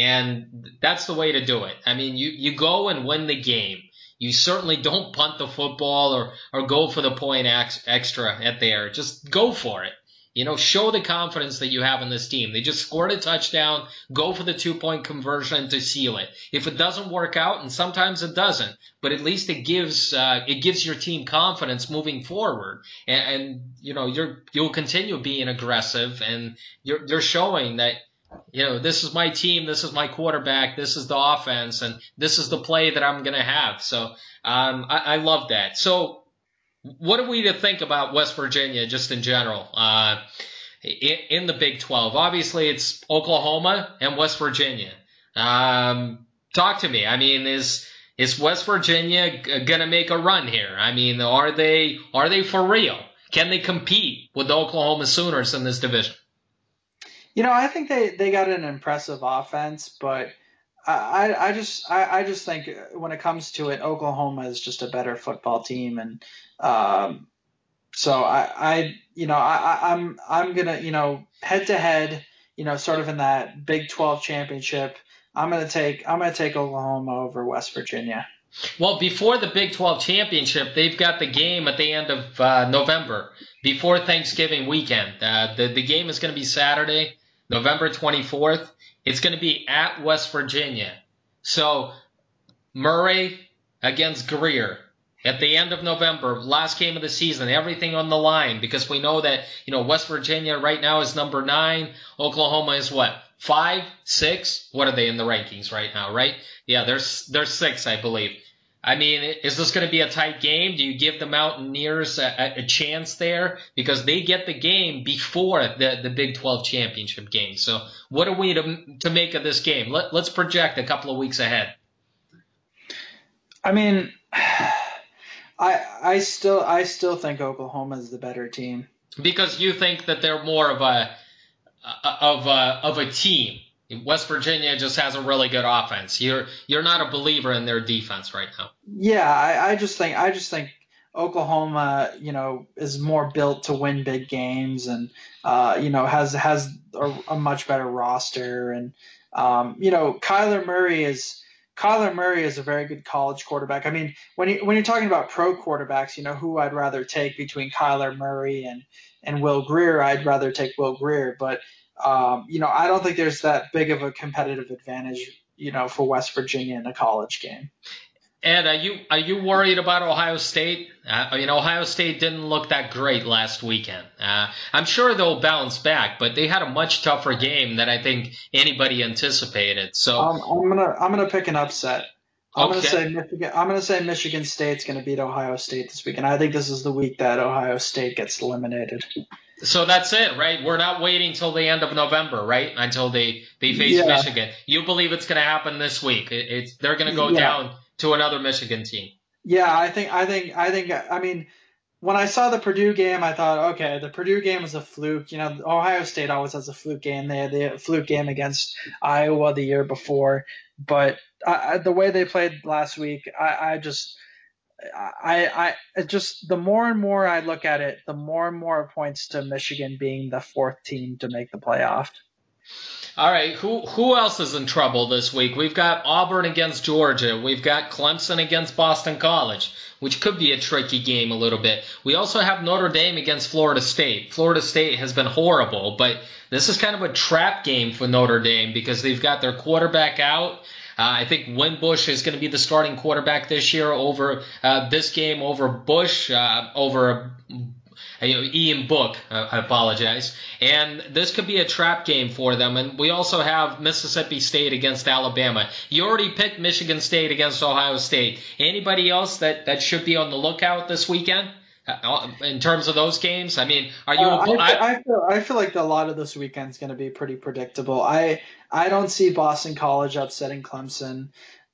And that's the way to do it. I mean, you, you go and win the game. You certainly don't punt the football or, or go for the point ex, extra at there. Just go for it. You know, show the confidence that you have in this team. They just scored a touchdown. Go for the two-point conversion to seal it. If it doesn't work out, and sometimes it doesn't, but at least it gives uh, it gives your team confidence moving forward. And, and you know, you're you'll continue being aggressive, and you're you're showing that, you know, this is my team, this is my quarterback, this is the offense, and this is the play that I'm going to have. So um, I, I love that. So what are we to think about West Virginia just in general uh, in, in the Big twelve? Obviously, it's Oklahoma and West Virginia. Um, talk to me. I mean, is is West Virginia going to make a run here? I mean, are they are they for real? Can they compete with the Oklahoma Sooners in this division? You know, I think they, they got an impressive offense, but I, I just I, I just think when it comes to it, Oklahoma is just a better football team, and um, So I, I you know, I, I- I'm I'm gonna, you know, head to head, you know, sort of in that Big twelve championship. I'm gonna take I'm gonna take Oklahoma over West Virginia. Well, before the Big twelve championship, they've got the game at the end of uh, November, before Thanksgiving weekend. Uh, the, the game is going to be Saturday, November twenty-fourth. It's going to be at West Virginia. So Murray against Greer at the end of November, last game of the season, everything on the line, because we know that, you know, West Virginia right now is number nine. Oklahoma is what? Five, six? What are they in the rankings right now, right? Yeah, there's there's six, I believe. I mean, is this going to be a tight game? Do you give the Mountaineers a, a chance there? Because they get the game before the, the Big twelve championship game. So what are we to, to make of this game? Let, let's project a couple of weeks ahead. I mean, I I still I still think Oklahoma is the better team. Because you think that they're more of a of a of a team. West Virginia just has a really good offense. You're you're not a believer in their defense right now. Yeah, I, I just think I just think Oklahoma, you know, is more built to win big games, and uh, you know, has has a, a much better roster, and um, you know, Kyler Murray is Kyler Murray is a very good college quarterback. I mean, when you when you're talking about pro quarterbacks, you know, who I'd rather take between Kyler Murray and and Will Greer, I'd rather take Will Greer, but um, you know, I don't think there's that big of a competitive advantage, you know, for West Virginia in a college game. Ed, are you are you worried about Ohio State? Uh, I mean, Ohio State didn't look that great last weekend. Uh, I'm sure they'll bounce back, but they had a much tougher game than I think anybody anticipated. So, Um, I'm gonna I'm gonna pick an upset. I'm gonna okay. say Michigan. I'm gonna say Michigan State's gonna beat Ohio State this week, and I think this is the week that Ohio State gets eliminated. So that's it, right? We're not waiting till the end of November, right? Until they, they face Yeah, Michigan. You believe it's going to happen this week. It, it's They're going to go yeah, down to another Michigan team. yeah. I think I think I think I mean when I saw the Purdue game, I thought, okay, the Purdue game was a fluke. You know, Ohio State always has a fluke game. They had the fluke game against Iowa the year before, but I, I, the way they played last week, I, I just I, I it just the more and more I look at it, the more and more it points to Michigan being the fourth team to make the playoff. All right, who who else is in trouble this week? We've got Auburn against Georgia. We've got Clemson against Boston College, which could be a tricky game a little bit. We also have Notre Dame against Florida State. Florida State has been horrible, but this is kind of a trap game for Notre Dame because they've got their quarterback out. Uh, I think Winbush is going to be the starting quarterback this year over uh, this game over Bush, uh, over you know, Ian Book, uh, I apologize. And this could be a trap game for them. And we also have Mississippi State against Alabama. You already picked Michigan State against Ohio State. Anybody else that, that should be on the lookout this weekend uh, in terms of those games? I mean, are you? Uh, I, I, I feel I feel like a lot of this weekend's going to be pretty predictable. I I don't see Boston College upsetting Clemson.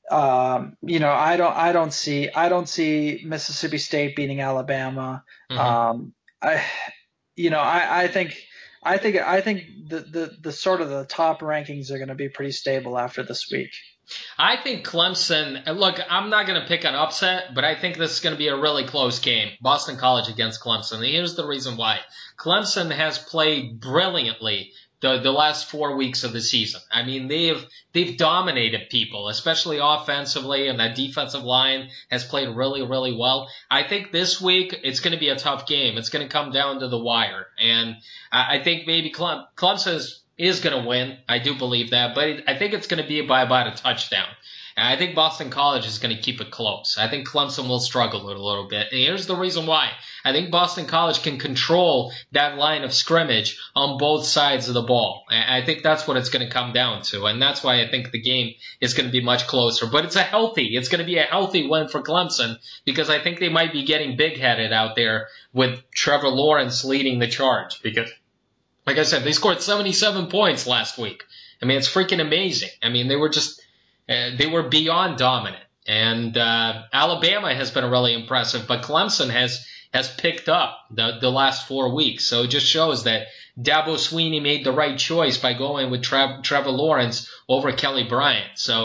Um, you know, I don't I don't see I don't see Mississippi State beating Alabama. mhm. Um, I you know I, I think I think I think the, the the sort of the top rankings are going to be pretty stable after this week. I think Clemson, look, I'm not going to pick an upset, but I think this is going to be a really close game. Boston College against Clemson. And here's the reason why. Clemson has played brilliantly the, the last four weeks of the season. I mean, they've, they've dominated people, especially offensively, and that defensive line has played really, really well. I think this week it's going to be a tough game. It's going to come down to the wire. And I, I think maybe Clem, Clemson is is going to win. I do believe that, but I think it's going to be by about a touchdown. And I think Boston College is going to keep it close. I think Clemson will struggle a little bit. And here's the reason why. I think Boston College can control that line of scrimmage on both sides of the ball. And I think that's what it's going to come down to. And that's why I think the game is going to be much closer. But it's a healthy, it's going to be a healthy win for Clemson because I think they might be getting big-headed out there with Trevor Lawrence leading the charge because like I said, they scored seventy-seven points last week. I mean, it's freaking amazing. I mean, they were just, uh, they were beyond dominant. And uh, Alabama has been really impressive, but Clemson has has picked up the, the last four weeks. So it just shows that Dabo Swinney made the right choice by going with Tra- Trevor Lawrence over Kelly Bryant. So uh,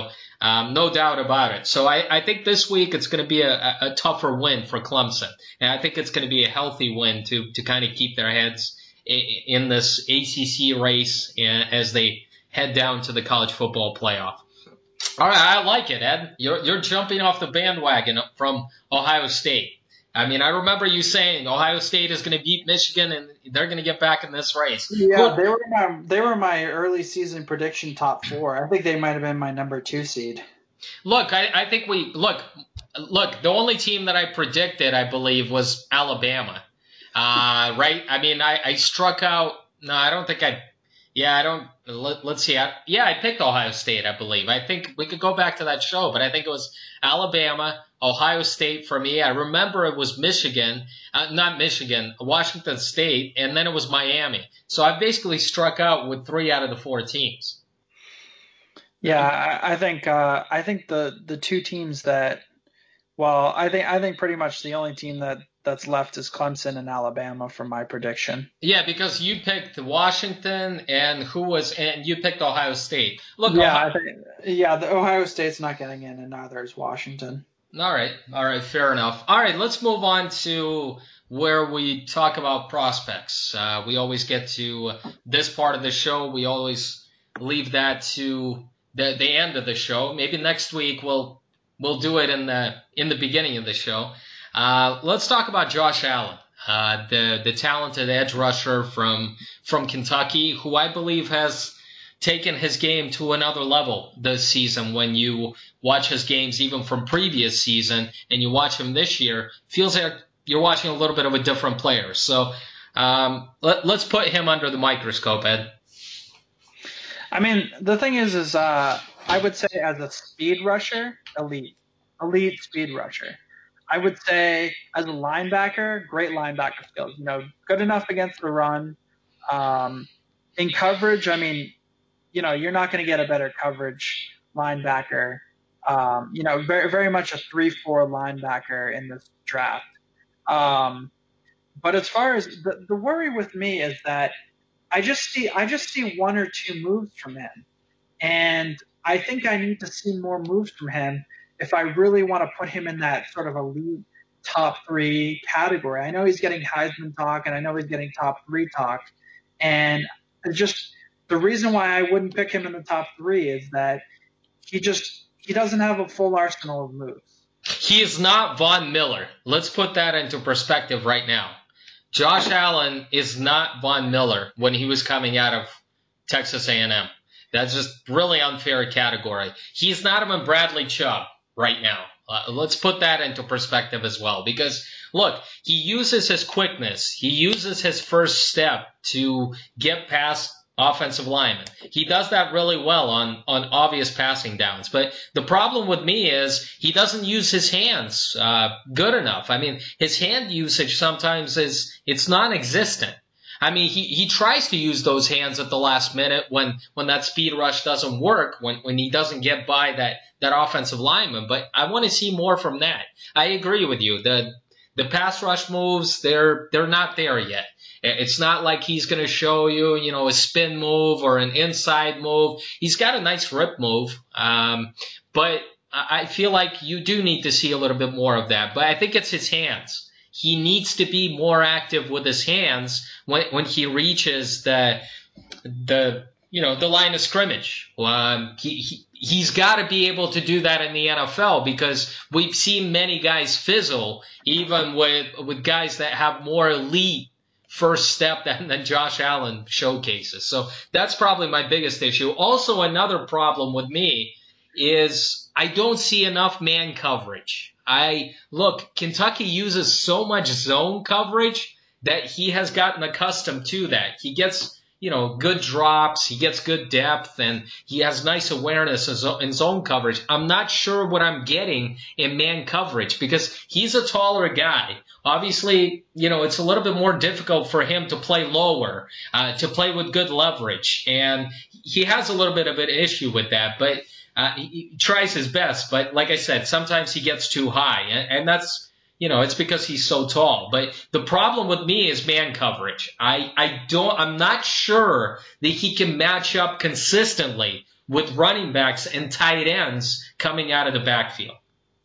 Um, no doubt about it. So I, I think this week it's going to be a, a, a tougher win for Clemson. And I think it's going to be a healthy win to, to kind of keep their heads in, in this A C C race as they head down to the college football playoff. All right, I like it, Ed. You're, you're jumping off the bandwagon from Ohio State. I mean, I remember you saying Ohio State is going to beat Michigan and they're going to get back in this race. Yeah, Who, they were my, they were my early season prediction top four. I think they might have been my number two seed. Look, I, I think we look. Look, the only team that I predicted, I believe, was Alabama. Uh, right? I mean, I, I struck out. No, I don't think I. Yeah, I don't. Let, let's see. I, yeah, I picked Ohio State, I believe. I think we could go back to that show, but I think it was Alabama, Ohio State for me. I remember it was Michigan, uh, not Michigan, Washington State, and then it was Miami. So I basically struck out with three out of the four teams. Yeah, I, I think uh, I think the the two teams that, well, I think I think pretty much the only team that. that's left is Clemson and Alabama for my prediction. Yeah, because you picked Washington and who was and you picked Ohio State. Look, yeah, Ohio, I think, yeah, the Ohio State's not getting in, and neither is Washington. All right, all right, fair enough. All right, let's move on to where we talk about prospects. Uh, we always get to this part of the show. We always leave that to the the end of the show. Maybe next week we'll we'll do it in the in the beginning of the show. Uh, let's talk about Josh Allen, uh, the the talented edge rusher from from Kentucky, who I believe has taken his game to another level this season. When you watch his games, even from previous season, and you watch him this year, feels like you're watching a little bit of a different player. So um, let, let's put him under the microscope, Ed. I mean, the thing is, is uh, I would say as a speed rusher, elite, elite speed rusher. I would say as a linebacker, great linebacker skills. You know, good enough against the run. Um, in coverage, I mean, you know, you're not going to get a better coverage linebacker. Um, you know, very very much a three four linebacker in this draft. Um, but as far as the, the worry with me is that I just see I just see one or two moves from him, and I think I need to see more moves from him if I really want to put him in that sort of elite top three category. I know he's getting Heisman talk, and I know he's getting top three talk, and it's just the reason why I wouldn't pick him in the top three is that he just he doesn't have a full arsenal of moves. He is not Von Miller. Let's put that into perspective right now. Josh Allen is not Von Miller when he was coming out of Texas A and M. That's just really unfair category. He's not even Bradley Chubb right now. Uh, let's put that into perspective as well. Because, look, he uses his quickness. He uses his first step to get past offensive linemen. He does that really well on, on obvious passing downs. But the problem with me is he doesn't use his hands uh, good enough. I mean, his hand usage sometimes is it's non-existent. I mean, he, he tries to use those hands at the last minute when, when that speed rush doesn't work, when, when he doesn't get by that, that offensive lineman. But I want to see more from that. I agree with you. The the pass rush moves, they're they're not there yet. It's not like he's going to show you, you know, a spin move or an inside move. He's got a nice rip move, um, but I feel like you do need to see a little bit more of that. But I think it's his hands. He needs to be more active with his hands when when he reaches the the you know the line of scrimmage. Um, he, he he's got to be able to do that in the N F L because we've seen many guys fizzle, even with with guys that have more elite first step than, than Josh Allen showcases. So that's probably my biggest issue. Also, another problem with me is I don't see enough man coverage. I look, Kentucky uses so much zone coverage that he has gotten accustomed to that. He gets, you know, good drops, he gets good depth, and he has nice awareness in zone coverage. I'm not sure what I'm getting in man coverage because he's a taller guy. Obviously, you know, it's a little bit more difficult for him to play lower, uh, to play with good leverage, and he has a little bit of an issue with that, but Uh, he, he tries his best, but like I said, sometimes he gets too high, and, and that's, you know, it's because he's so tall. But the problem with me is man coverage. I, I don't, I'm not sure that he can match up consistently with running backs and tight ends coming out of the backfield.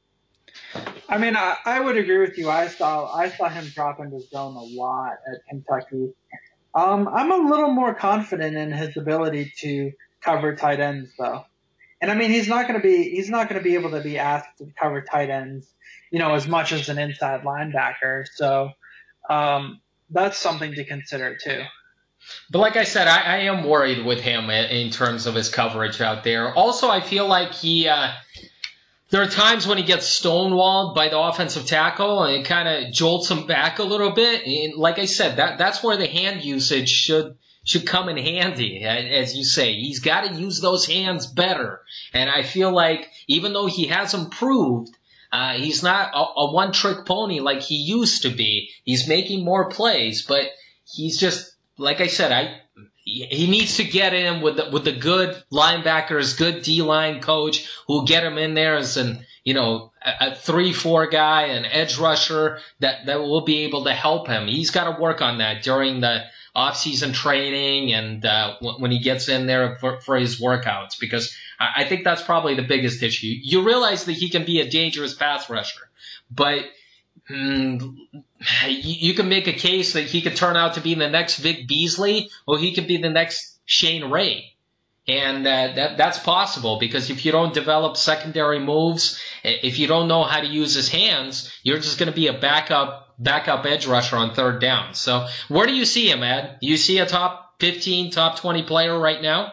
I mean, I, I would agree with you. I saw I saw him drop into zone a lot at Kentucky. Um, I'm a little more confident in his ability to cover tight ends, though. And I mean, he's not going to be he's not going to be able to be asked to cover tight ends, you know, as much as an inside linebacker. So um, that's something to consider too. But like I said, I, I am worried with him in terms of his coverage out there. Also, I feel like he uh, there are times when he gets stonewalled by the offensive tackle and it kind of jolts him back a little bit. And like I said, that that's where the hand usage should should come in handy, as you say. He's got to use those hands better. And I feel like even though he has improved, uh, he's not a, a one-trick pony like he used to be. He's making more plays, but he's just, like I said, I he needs to get in with the, with the good linebackers, good D-line coach who'll get him in there as an, you know, a, a three four guy, an edge rusher that, that will be able to help him. He's got to work on that during the off-season training and uh, when he gets in there for, for his workouts, because I, I think that's probably the biggest issue. You realize that he can be a dangerous pass rusher, but mm, you can make a case that he could turn out to be the next Vic Beasley, or he could be the next Shane Ray. And uh, that that's possible, because if you don't develop secondary moves, if you don't know how to use his hands, you're just going to be a backup backup edge rusher on third down. So where do you see him, Ed? Do you see a top fifteen, top twenty player right now?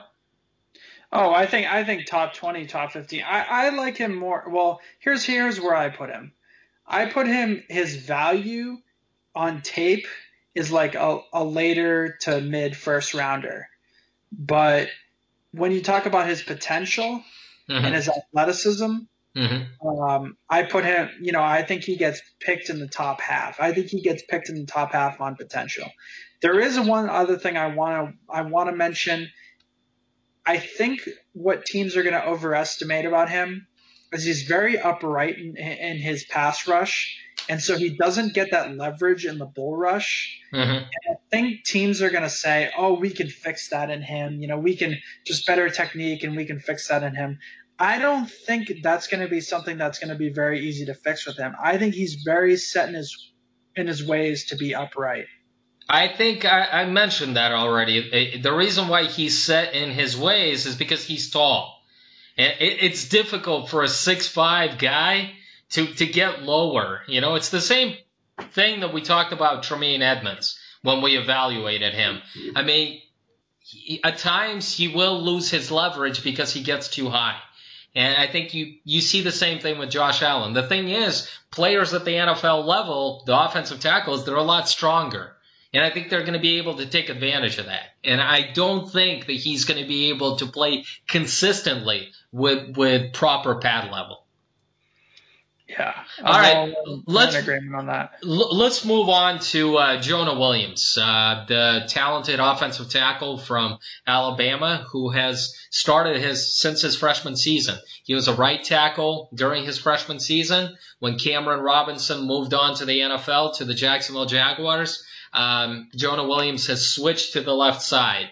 Oh, I think I think top twenty, top fifteen. I, I like him more. Well, here's here's where I put him. I put him, his value on tape is like a, a later to mid first rounder. But when you talk about his potential mm-hmm. and his athleticism, mm-hmm. um, I put him, you know, I think he gets picked in the top half. I think he gets picked in the top half on potential. There is one other thing I want to I want to mention. I think what teams are going to overestimate about him is he's very upright in, in his pass rush, and so he doesn't get that leverage in the bull rush. Mm-hmm. And I think teams are going to say, oh, we can fix that in him. You know, we can just better technique and we can fix that in him. I don't think that's going to be something that's going to be very easy to fix with him. I think he's very set in his in his ways to be upright. I think I, I mentioned that already. The reason why he's set in his ways is because he's tall. And it, it's difficult for a six five guy to, to get lower. You know, it's the same thing that we talked about Tremaine Edmonds when we evaluated him. I mean, he, at times he will lose his leverage because he gets too high. And I think you, you see the same thing with Josh Allen. The thing is, players at the N F L level, the offensive tackles, they're a lot stronger. And I think they're going to be able to take advantage of that. And I don't think that he's going to be able to play consistently with with proper pad level. Yeah. All right. I'm let's in agreement on that. L- let's move on to uh, Jonah Williams, uh, the talented offensive tackle from Alabama, who has started his since his freshman season. He was a right tackle during his freshman season when Cameron Robinson moved on to the N F L to the Jacksonville Jaguars. Um, Jonah Williams has switched to the left side.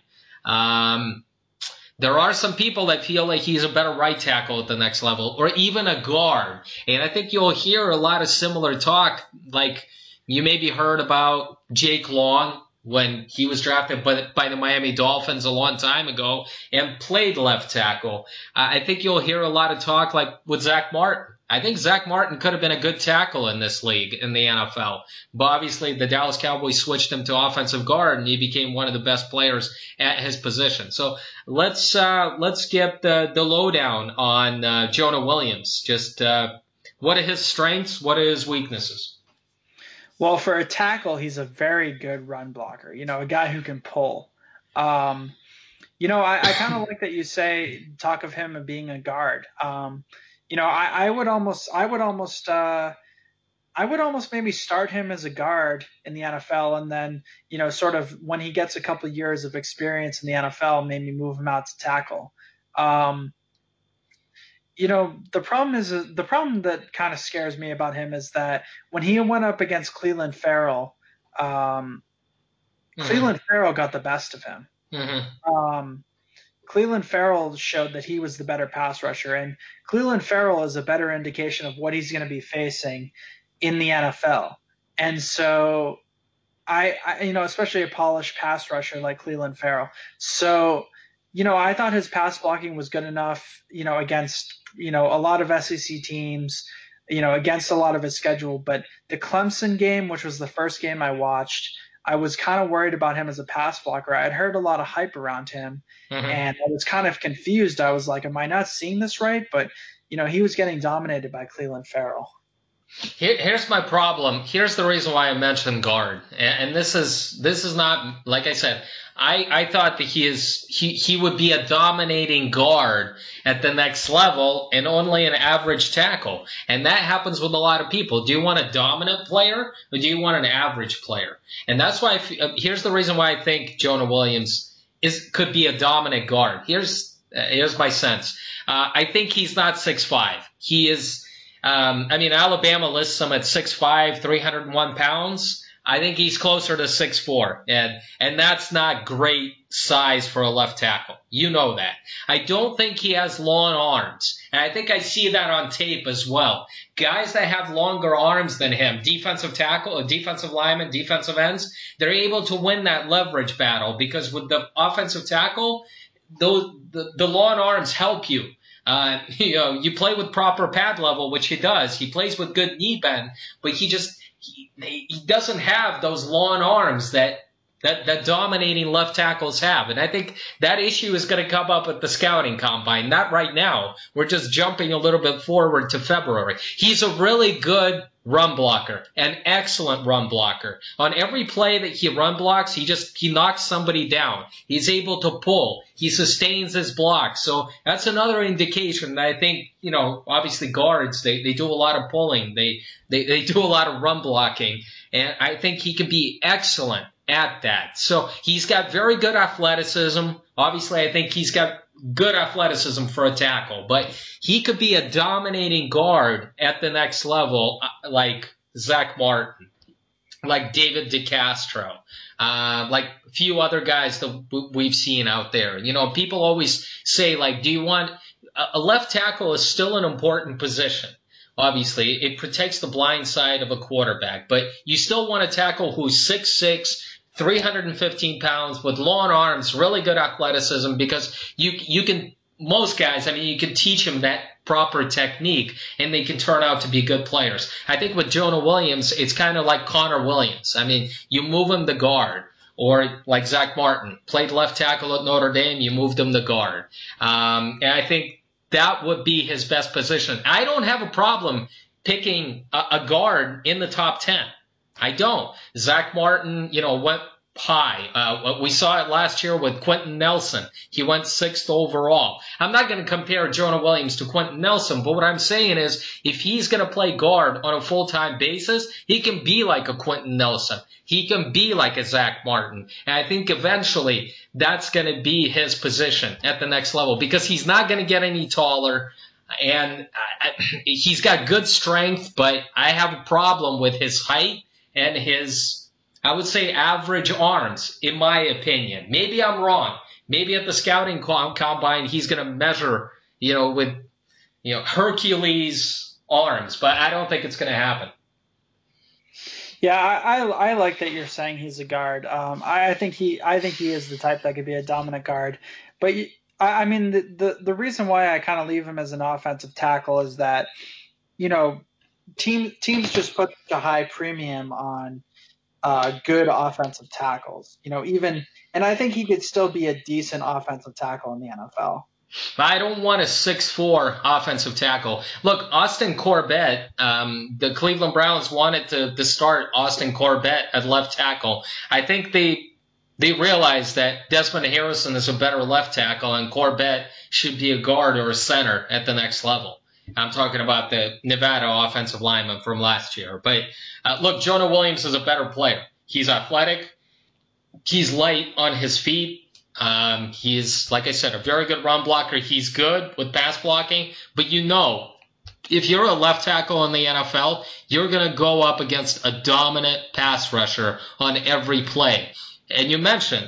Um, There are some people that feel like he's a better right tackle at the next level, or even a guard. And I think you'll hear a lot of similar talk, like you maybe heard about Jake Long when he was drafted by, by the Miami Dolphins a long time ago and played left tackle. Uh, I think you'll hear a lot of talk like with Zach Martin. I think Zach Martin could have been a good tackle in this league, in the N F L. But obviously the Dallas Cowboys switched him to offensive guard, and he became one of the best players at his position. So let's uh, let's get the, the lowdown on uh, Jonah Williams. Just uh, what are his strengths? What are his weaknesses? Well, for a tackle, he's a very good run blocker. You know, a guy who can pull. Um, you know, I, I kind of like that you say talk of him as being a guard. Um, you know, I, I would almost, I would almost, uh, I would almost maybe start him as a guard in the N F L, and then, you know, sort of when he gets a couple of years of experience in the N F L, maybe move him out to tackle. Um, you know, the problem is the problem that kind of scares me about him is that when he went up against Cleveland Farrell, um, mm-hmm. Cleveland Farrell got the best of him. Mm-hmm. Um, Cleveland Farrell showed that he was the better pass rusher, and Cleveland Farrell is a better indication of what he's going to be facing in the N F L. And so I, I, you know, especially a polished pass rusher like Cleveland Farrell. So, you know, I thought his pass blocking was good enough, you know, against, you know, a lot of S E C teams, you know, against a lot of his schedule. But the Clemson game, which was the first game I watched, I was kind of worried about him as a pass blocker. I had heard a lot of hype around him, mm-hmm. and I was kind of confused. I was like, am I not seeing this right? But, you know, he was getting dominated by Cleveland Farrell. Here, here's my problem. Here's the reason why I mentioned guard, and, and this is this is not, like I said, I, I thought that he is he, he would be a dominating guard at the next level and only an average tackle, and that happens with a lot of people. Do you want a dominant player or do you want an average player? And that's why. I, here's the reason why I think Jonah Williams is could be a dominant guard. Here's uh, here's my sense. Uh, I think he's not six five. He is. Um, I mean, Alabama lists him at six five, three hundred one pounds. I think he's closer to six four, and and that's not great size for a left tackle. You know that. I don't think he has long arms, and I think I see that on tape as well. Guys that have longer arms than him, defensive tackle, defensive linemen, defensive ends, they're able to win that leverage battle because with the offensive tackle, those the, the long arms help you. Uh, you know, you play with proper pad level, which he does. He plays with good knee bend, but he just he, he doesn't have those long arms that, that that dominating left tackles have. And I think that issue is going to come up at the scouting combine. Not right now. We're just jumping a little bit forward to February. He's a really good run blocker, an excellent run blocker. On every play that he run blocks, he just he knocks somebody down. He's able to pull. He sustains his block. So that's another indication that I think, you know, obviously guards, they, they do a lot of pulling. They, they they do a lot of run blocking. And I think he can be excellent at that. So he's got very good athleticism. Obviously, I think he's got good athleticism for a tackle, but he could be a dominating guard at the next level, like Zach Martin, like David DeCastro, uh, like a few other guys that we've seen out there. You know, people always say, like, do you want a left tackle is still an important position. Obviously, it protects the blind side of a quarterback, but you still want a tackle who's six six, three hundred fifteen pounds with long arms, really good athleticism, because you you can, most guys, I mean, you can teach them that proper technique and they can turn out to be good players. I think with Jonah Williams, it's kind of like Connor Williams. I mean, you move him to guard, or like Zach Martin, played left tackle at Notre Dame, you moved him to guard. Um, and I think that would be his best position. I don't have a problem picking a, a guard in the top ten. I don't. Zach Martin, you know, went high. Uh, we saw it last year with Quentin Nelson. He went sixth overall. I'm not going to compare Jonah Williams to Quentin Nelson, but what I'm saying is if he's going to play guard on a full-time basis, he can be like a Quentin Nelson. He can be like a Zach Martin. And I think eventually that's going to be his position at the next level because he's not going to get any taller. And I, he's got good strength, but I have a problem with his height and his, I would say, average arms, in my opinion. Maybe I'm wrong. Maybe at the scouting combine he's going to measure, you know, with, you know, Hercules arms, but I don't think it's going to happen. Yeah, I, I I like that you're saying he's a guard. Um, I, I think he I think he is the type that could be a dominant guard. But you, I, I mean, the, the the reason why I kind of leave him as an offensive tackle is that, you know, team teams just put a high premium on uh, good offensive tackles. You know, even and I think he could still be a decent offensive tackle in the N F L. I don't want a six four offensive tackle. Look, Austin Corbett, um, the Cleveland Browns wanted to, to start Austin Corbett at left tackle. I think they they realized that Desmond Harrison is a better left tackle and Corbett should be a guard or a center at the next level. I'm talking about the Nevada offensive lineman from last year. But uh, look, Jonah Williams is a better player. He's athletic. He's light on his feet. Um, he's, like I said, a very good run blocker. He's good with pass blocking. But you know, if you're a left tackle in the N F L, you're going to go up against a dominant pass rusher on every play. And you mentioned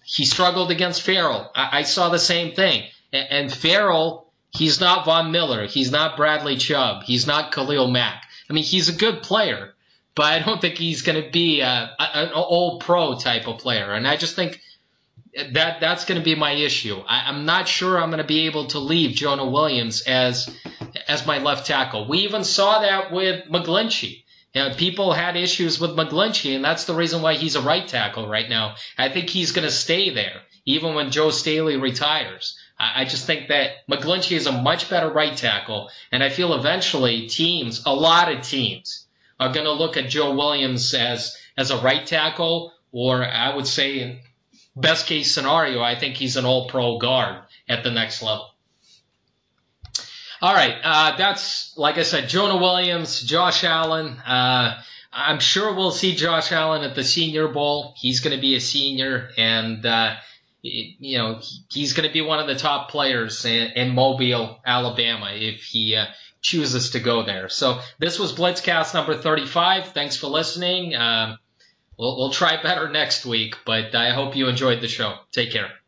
he struggled against Farrell. I, I saw the same thing. And, and Farrell, he's not Von Miller. He's not Bradley Chubb. He's not Khalil Mack. I mean, he's a good player, but I don't think he's going to be a, a, an all-pro type of player. And I just think that that's going to be my issue. I, I'm not sure I'm going to be able to leave Jonah Williams as as my left tackle. We even saw that with McGlinchey. You know, people had issues with McGlinchey, and that's the reason why he's a right tackle right now. I think he's going to stay there, even when Joe Staley retires. I, I just think that McGlinchey is a much better right tackle, and I feel eventually teams, a lot of teams, are going to look at Joe Williams as, as a right tackle, or I would say, best case scenario, I think he's an all-pro guard at the next level. All right, uh, that's, like I said, Jonah Williams, Josh Allen. Uh, I'm sure we'll see Josh Allen at the Senior Bowl. He's going to be a senior, and, uh, you know, he's going to be one of the top players in, in Mobile, Alabama, if he uh, chooses to go there. So this was Blitzcast number thirty-five. Thanks for listening. Uh, we'll, we'll try better next week, but I hope you enjoyed the show. Take care.